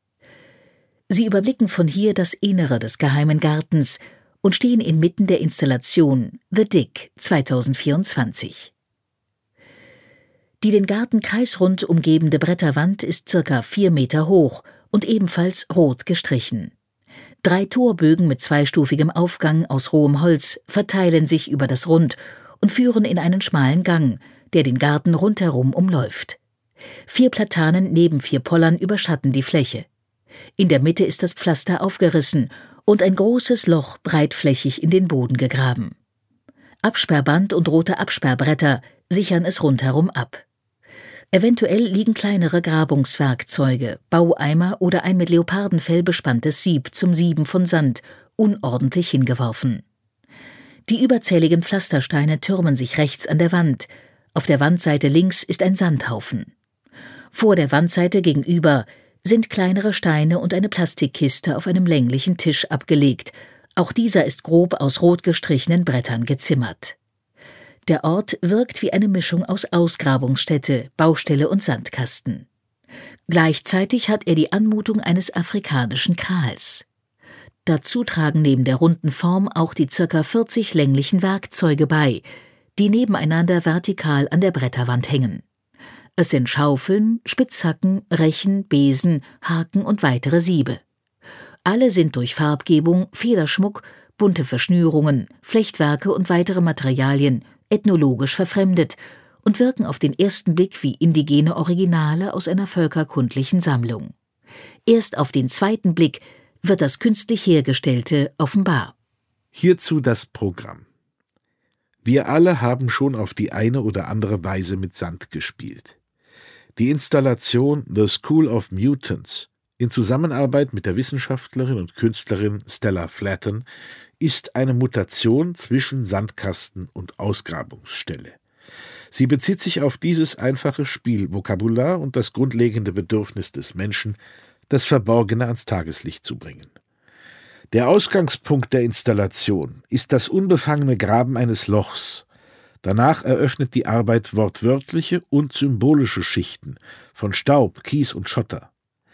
Sie überblicken von hier das Innere des geheimen Gartens und stehen inmitten der Installation The Dig zweitausendvierundzwanzig. Die den Garten kreisrund umgebende Bretterwand ist circa vier Meter hoch und ebenfalls rot gestrichen. Drei Torbögen mit zweistufigem Aufgang aus rohem Holz verteilen sich über das Rund und führen in einen schmalen Gang, der den Garten rundherum umläuft. Vier Platanen neben vier Pollern überschatten die Fläche. In der Mitte ist das Pflaster aufgerissen und ein großes Loch breitflächig in den Boden gegraben. Absperrband und rote Absperrbretter sichern es rundherum ab. Eventuell liegen kleinere Grabungswerkzeuge, Baueimer oder ein mit Leopardenfell bespanntes Sieb zum Sieben von Sand, unordentlich hingeworfen. Die überzähligen Pflastersteine türmen sich rechts an der Wand. Auf der Wandseite links ist ein Sandhaufen. Vor der Wandseite gegenüber sind kleinere Steine und eine Plastikkiste auf einem länglichen Tisch abgelegt. Auch dieser ist grob aus rot gestrichenen Brettern gezimmert. Der Ort wirkt wie eine Mischung aus Ausgrabungsstätte, Baustelle und Sandkasten. Gleichzeitig hat er die Anmutung eines afrikanischen Krals. Dazu tragen neben der runden Form auch die ca. vierzig länglichen Werkzeuge bei, die nebeneinander vertikal an der Bretterwand hängen. Es sind Schaufeln, Spitzhacken, Rechen, Besen, Haken und weitere Siebe. Alle sind durch Farbgebung, Federschmuck, bunte Verschnürungen, Flechtwerke und weitere Materialien ethnologisch verfremdet und wirken auf den ersten Blick wie indigene Originale aus einer völkerkundlichen Sammlung. Erst auf den zweiten Blick wird das künstlich Hergestellte offenbar. Hierzu das Programm. Wir alle haben schon auf die eine oder andere Weise mit Sand gespielt. Die Installation The School of Mutants in Zusammenarbeit mit der Wissenschaftlerin und Künstlerin Stella Flatten ist eine Mutation zwischen Sandkasten und Ausgrabungsstelle. Sie bezieht sich auf dieses einfache Spielvokabular und das grundlegende Bedürfnis des Menschen, das Verborgene ans Tageslicht zu bringen. Der Ausgangspunkt der Installation ist das unbefangene Graben eines Lochs. Danach eröffnet die Arbeit wortwörtliche und symbolische Schichten von Staub, Kies und Schotter.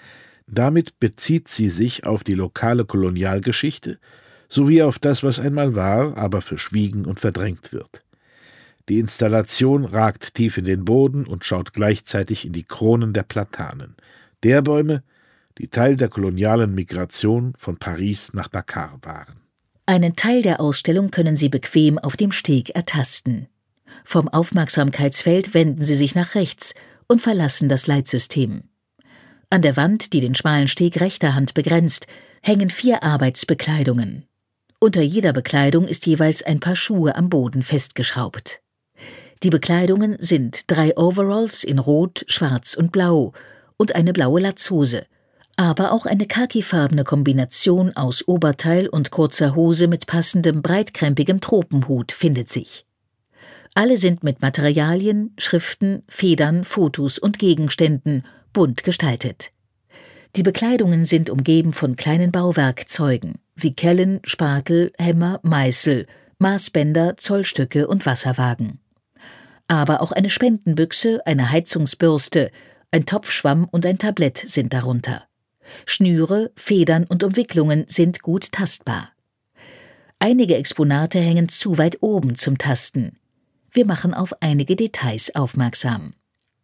Damit bezieht sie sich auf die lokale Kolonialgeschichte sowie auf das, was einmal war, aber verschwiegen und verdrängt wird. Die Installation ragt tief in den Boden und schaut gleichzeitig in die Kronen der Platanen, der Bäume, die Teil der kolonialen Migration von Paris nach Dakar waren. Einen Teil der Ausstellung können Sie bequem auf dem Steg ertasten. Vom Aufmerksamkeitsfeld wenden Sie sich nach rechts und verlassen das Leitsystem. An der Wand, die den schmalen Steg rechter Hand begrenzt, hängen vier Arbeitsbekleidungen. Unter jeder Bekleidung ist jeweils ein Paar Schuhe am Boden festgeschraubt. Die Bekleidungen sind drei Overalls in Rot, Schwarz und Blau und eine blaue Latzhose, aber auch eine khakifarbene Kombination aus Oberteil und kurzer Hose mit passendem breitkrempigem Tropenhut findet sich. Alle sind mit Materialien, Schriften, Federn, Fotos und Gegenständen bunt gestaltet. Die Bekleidungen sind umgeben von kleinen Bauwerkzeugen wie Kellen, Spatel, Hämmer, Meißel, Maßbänder, Zollstöcke und Wasserwagen. Aber auch eine Spendenbüchse, eine Heizungsbürste, ein Topfschwamm und ein Tablett sind darunter. Schnüre, Federn und Umwicklungen sind gut tastbar. Einige Exponate hängen zu weit oben zum Tasten. Wir machen auf einige Details aufmerksam.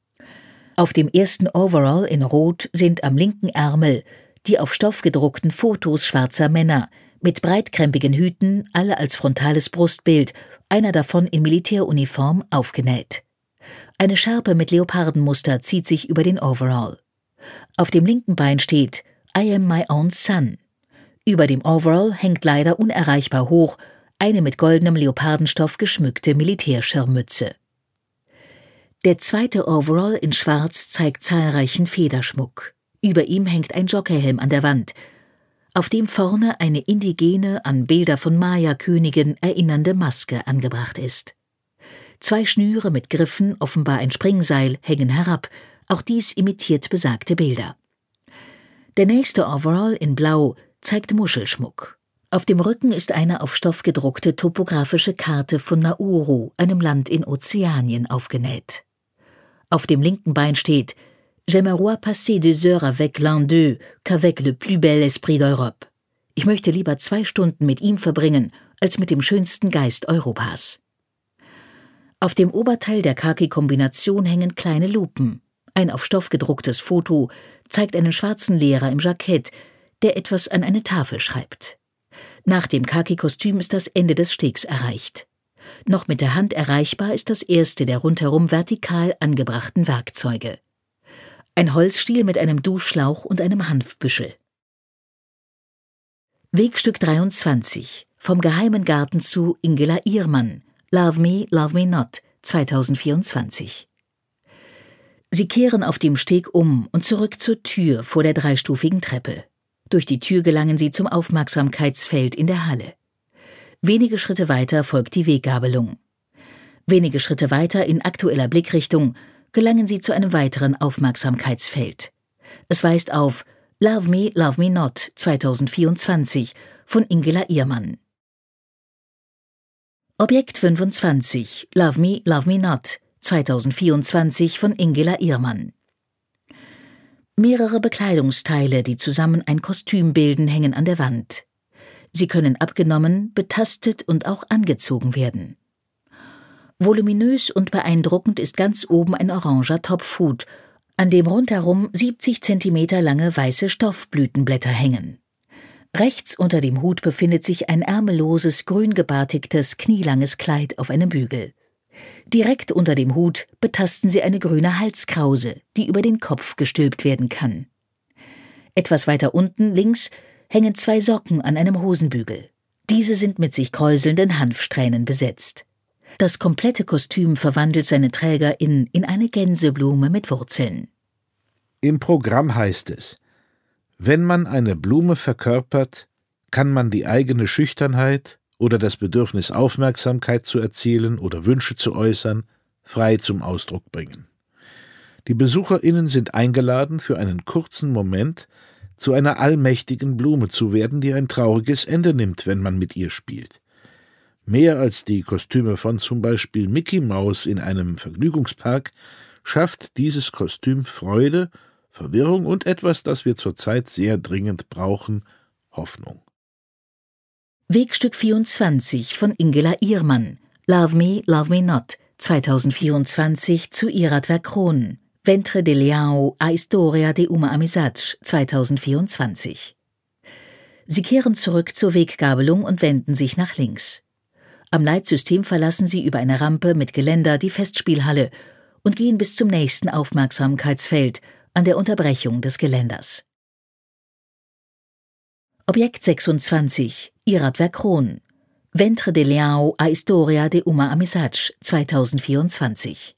Auf dem ersten Overall in Rot sind am linken Ärmel die auf Stoff gedruckten Fotos schwarzer Männer mit breitkrempigen Hüten, alle als frontales Brustbild, einer davon in Militäruniform, aufgenäht. Eine Schärpe mit Leopardenmuster zieht sich über den Overall. Auf dem linken Bein steht I am my own son. Über dem Overall hängt leider unerreichbar hoch eine mit goldenem Leopardenstoff geschmückte Militärschirmmütze. Der zweite Overall in Schwarz zeigt zahlreichen Federschmuck. Über ihm hängt ein Jockeyhelm an der Wand, auf dem vorne eine indigene, an Bilder von Maya-Königen erinnernde Maske angebracht ist. Zwei Schnüre mit Griffen, offenbar ein Springseil, hängen herab, auch dies imitiert besagte Bilder. Der nächste Overall in Blau zeigt Muschelschmuck. Auf dem Rücken ist eine auf Stoff gedruckte topografische Karte von Nauru, einem Land in Ozeanien, aufgenäht. Auf dem linken Bein steht J'aimerais passer des heures avec l'un d'eux qu'avec le plus bel esprit d'Europe. Ich möchte lieber zwei Stunden mit ihm verbringen, als mit dem schönsten Geist Europas. Auf dem Oberteil der Khaki-Kombination hängen kleine Lupen. Ein auf Stoff gedrucktes Foto zeigt einen schwarzen Lehrer im Jackett, der etwas an eine Tafel schreibt. Nach dem Khaki-Kostüm ist das Ende des Stegs erreicht. Noch mit der Hand erreichbar ist das erste der rundherum vertikal angebrachten Werkzeuge. Ein Holzstiel mit einem Duschschlauch und einem Hanfbüschel. Wegstück dreiundzwanzig. Vom Geheimen Garten zu Ingela Iermann. Love Me, Love Me Not, zweitausendvierundzwanzig. Sie kehren auf dem Steg um und zurück zur Tür vor der dreistufigen Treppe. Durch die Tür gelangen sie zum Aufmerksamkeitsfeld in der Halle. Wenige Schritte weiter folgt die Weggabelung. Wenige Schritte weiter in aktueller Blickrichtung gelangen sie zu einem weiteren Aufmerksamkeitsfeld. Es weist auf Love Me, Love Me Not, zweitausendvierundzwanzig von Ingela Iermann. Objekt fünfundzwanzig, Love Me, Love Me Not, zweitausendvierundzwanzig von Ingela Iermann. Mehrere Bekleidungsteile, die zusammen ein Kostüm bilden, hängen an der Wand. Sie können abgenommen, betastet und auch angezogen werden. Voluminös und beeindruckend ist ganz oben ein oranger Topfhut, an dem rundherum siebzig Zentimeter lange weiße Stoffblütenblätter hängen. Rechts unter dem Hut befindet sich ein ärmelloses, grün gebartigtes, knielanges Kleid auf einem Bügel. Direkt unter dem Hut betasten sie eine grüne Halskrause, die über den Kopf gestülpt werden kann. Etwas weiter unten, links, hängen zwei Socken an einem Hosenbügel. Diese sind mit sich kräuselnden Hanfsträhnen besetzt. Das komplette Kostüm verwandelt seine Trägerin in eine Gänseblume mit Wurzeln. Im Programm heißt es: Wenn man eine Blume verkörpert, kann man die eigene Schüchternheit oder das Bedürfnis, Aufmerksamkeit zu erzielen oder Wünsche zu äußern, frei zum Ausdruck bringen. Die BesucherInnen sind eingeladen, für einen kurzen Moment zu einer allmächtigen Blume zu werden, die ein trauriges Ende nimmt, wenn man mit ihr spielt. Mehr als die Kostüme von zum Beispiel Mickey Mouse in einem Vergnügungspark schafft dieses Kostüm Freude, Verwirrung und etwas, das wir zurzeit sehr dringend brauchen: Hoffnung. Wegstück vierundzwanzig von Ingela Iermann. Love Me, Love Me Not, zweitausendvierundzwanzig zu Irat Verkron. Ventre de Leão, a Historia de uma Amizade, zweitausendvierundzwanzig. Sie kehren zurück zur Weggabelung und wenden sich nach links. Am Leitsystem verlassen sie über eine Rampe mit Geländer die Festspielhalle und gehen bis zum nächsten Aufmerksamkeitsfeld an der Unterbrechung des Geländers. Objekt sechsundzwanzig, Irat Verkron. Ventre de Leão, a Historia de uma Amizade, zweitausendvierundzwanzig.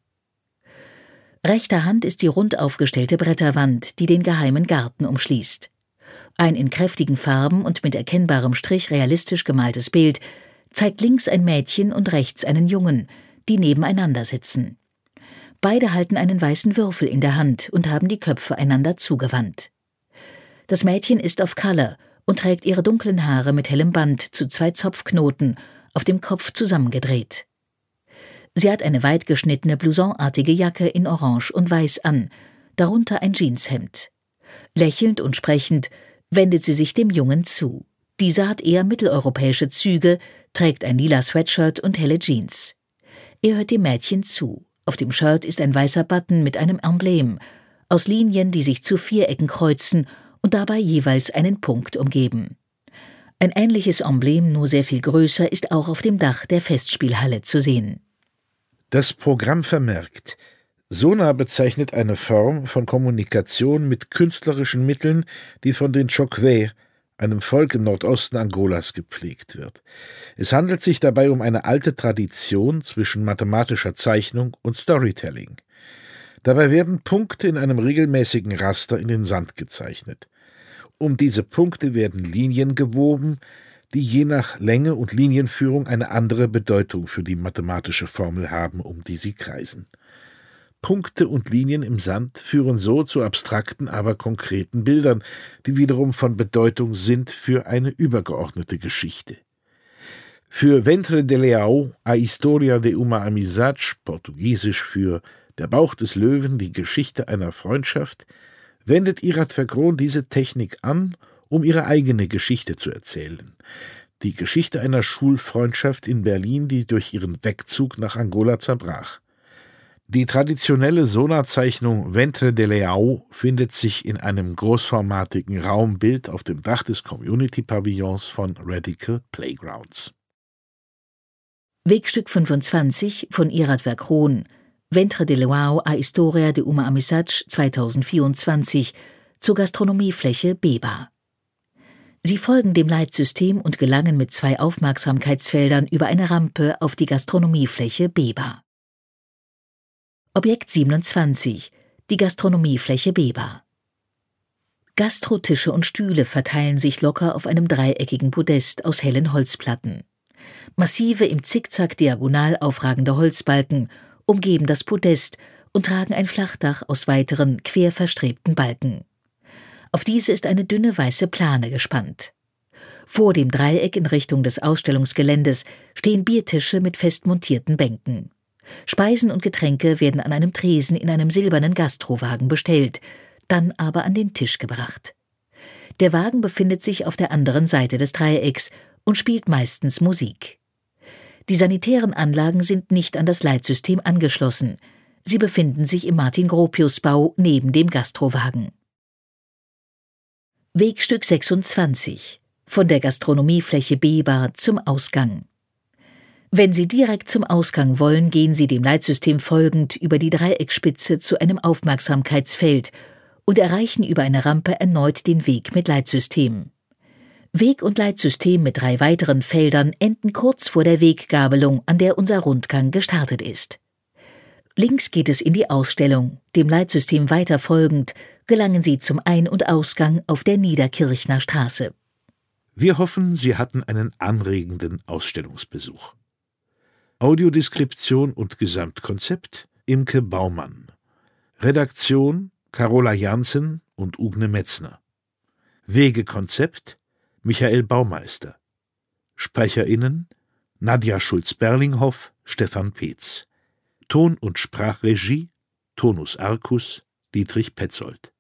Rechter Hand ist die rund aufgestellte Bretterwand, die den Geheimen Garten umschließt. Ein in kräftigen Farben und mit erkennbarem Strich realistisch gemaltes Bild zeigt links ein Mädchen und rechts einen Jungen, die nebeneinander sitzen. Beide halten einen weißen Würfel in der Hand und haben die Köpfe einander zugewandt. Das Mädchen ist auf Color und trägt ihre dunklen Haare mit hellem Band zu zwei Zopfknoten auf dem Kopf zusammengedreht. Sie hat eine weit geschnittene blousonartige Jacke in Orange und Weiß an, darunter ein Jeanshemd. Lächelnd und sprechend wendet sie sich dem Jungen zu. Dieser hat eher mitteleuropäische Züge, trägt ein lila Sweatshirt und helle Jeans. Er hört dem Mädchen zu. Auf dem Shirt ist ein weißer Button mit einem Emblem, aus Linien, die sich zu Vierecken kreuzen und dabei jeweils einen Punkt umgeben. Ein ähnliches Emblem, nur sehr viel größer, ist auch auf dem Dach der Festspielhalle zu sehen. Das Programm vermerkt: Sona bezeichnet eine Form von Kommunikation mit künstlerischen Mitteln, die von den Chokwe, einem Volk im Nordosten Angolas, gepflegt wird. Es handelt sich dabei um eine alte Tradition zwischen mathematischer Zeichnung und Storytelling. Dabei werden Punkte in einem regelmäßigen Raster in den Sand gezeichnet. Um diese Punkte werden Linien gewoben, die je nach Länge und Linienführung eine andere Bedeutung für die mathematische Formel haben, um die sie kreisen. Punkte und Linien im Sand führen so zu abstrakten, aber konkreten Bildern, die wiederum von Bedeutung sind für eine übergeordnete Geschichte. Für Ventre de Leão, a Historia de uma Amizade, portugiesisch für Der Bauch des Löwen, die Geschichte einer Freundschaft, wendet Irat Verkron diese Technik an, um ihre eigene Geschichte zu erzählen. Die Geschichte einer Schulfreundschaft in Berlin, die durch ihren Wegzug nach Angola zerbrach. Die traditionelle Sonarzeichnung Ventre de Leão findet sich in einem großformatigen Raumbild auf dem Dach des Community-Pavillons von Radical Playgrounds. Wegstück fünfundzwanzig von Irad Verkroon, Ventre de Leão, a Historia de uma Amizade zweitausendvierundzwanzig, zur Gastronomiefläche Beba. Sie folgen dem Leitsystem und gelangen mit zwei Aufmerksamkeitsfeldern über eine Rampe auf die Gastronomiefläche Beba. Objekt siebenundzwanzig, die Gastronomiefläche Beba. Gastrotische und Stühle verteilen sich locker auf einem dreieckigen Podest aus hellen Holzplatten. Massive, im Zickzack diagonal aufragende Holzbalken umgeben das Podest und tragen ein Flachdach aus weiteren, quer verstrebten Balken. Auf diese ist eine dünne weiße Plane gespannt. Vor dem Dreieck in Richtung des Ausstellungsgeländes stehen Biertische mit fest montierten Bänken. Speisen und Getränke werden an einem Tresen in einem silbernen Gastrowagen bestellt, dann aber an den Tisch gebracht. Der Wagen befindet sich auf der anderen Seite des Dreiecks und spielt meistens Musik. Die sanitären Anlagen sind nicht an das Leitsystem angeschlossen. Sie befinden sich im Martin-Gropius-Bau neben dem Gastrowagen. Wegstück sechsundzwanzig, von der Gastronomiefläche Beba zum Ausgang. Wenn Sie direkt zum Ausgang wollen, gehen Sie dem Leitsystem folgend über die Dreieckspitze zu einem Aufmerksamkeitsfeld und erreichen über eine Rampe erneut den Weg mit Leitsystem. Weg und Leitsystem mit drei weiteren Feldern enden kurz vor der Weggabelung, an der unser Rundgang gestartet ist. Links geht es in die Ausstellung, dem Leitsystem weiter folgend gelangen Sie zum Ein- und Ausgang auf der Niederkirchner Straße. Wir hoffen, Sie hatten einen anregenden Ausstellungsbesuch. Audiodeskription und Gesamtkonzept Imke Baumann. Redaktion Carola Jansen und Ugne Metzner. Wegekonzept Michael Baumeister. SprecherInnen Nadja Schulz-Berlinghoff, Stefan Peetz. Ton- und Sprachregie Tonus Arcus, Dietrich Petzold.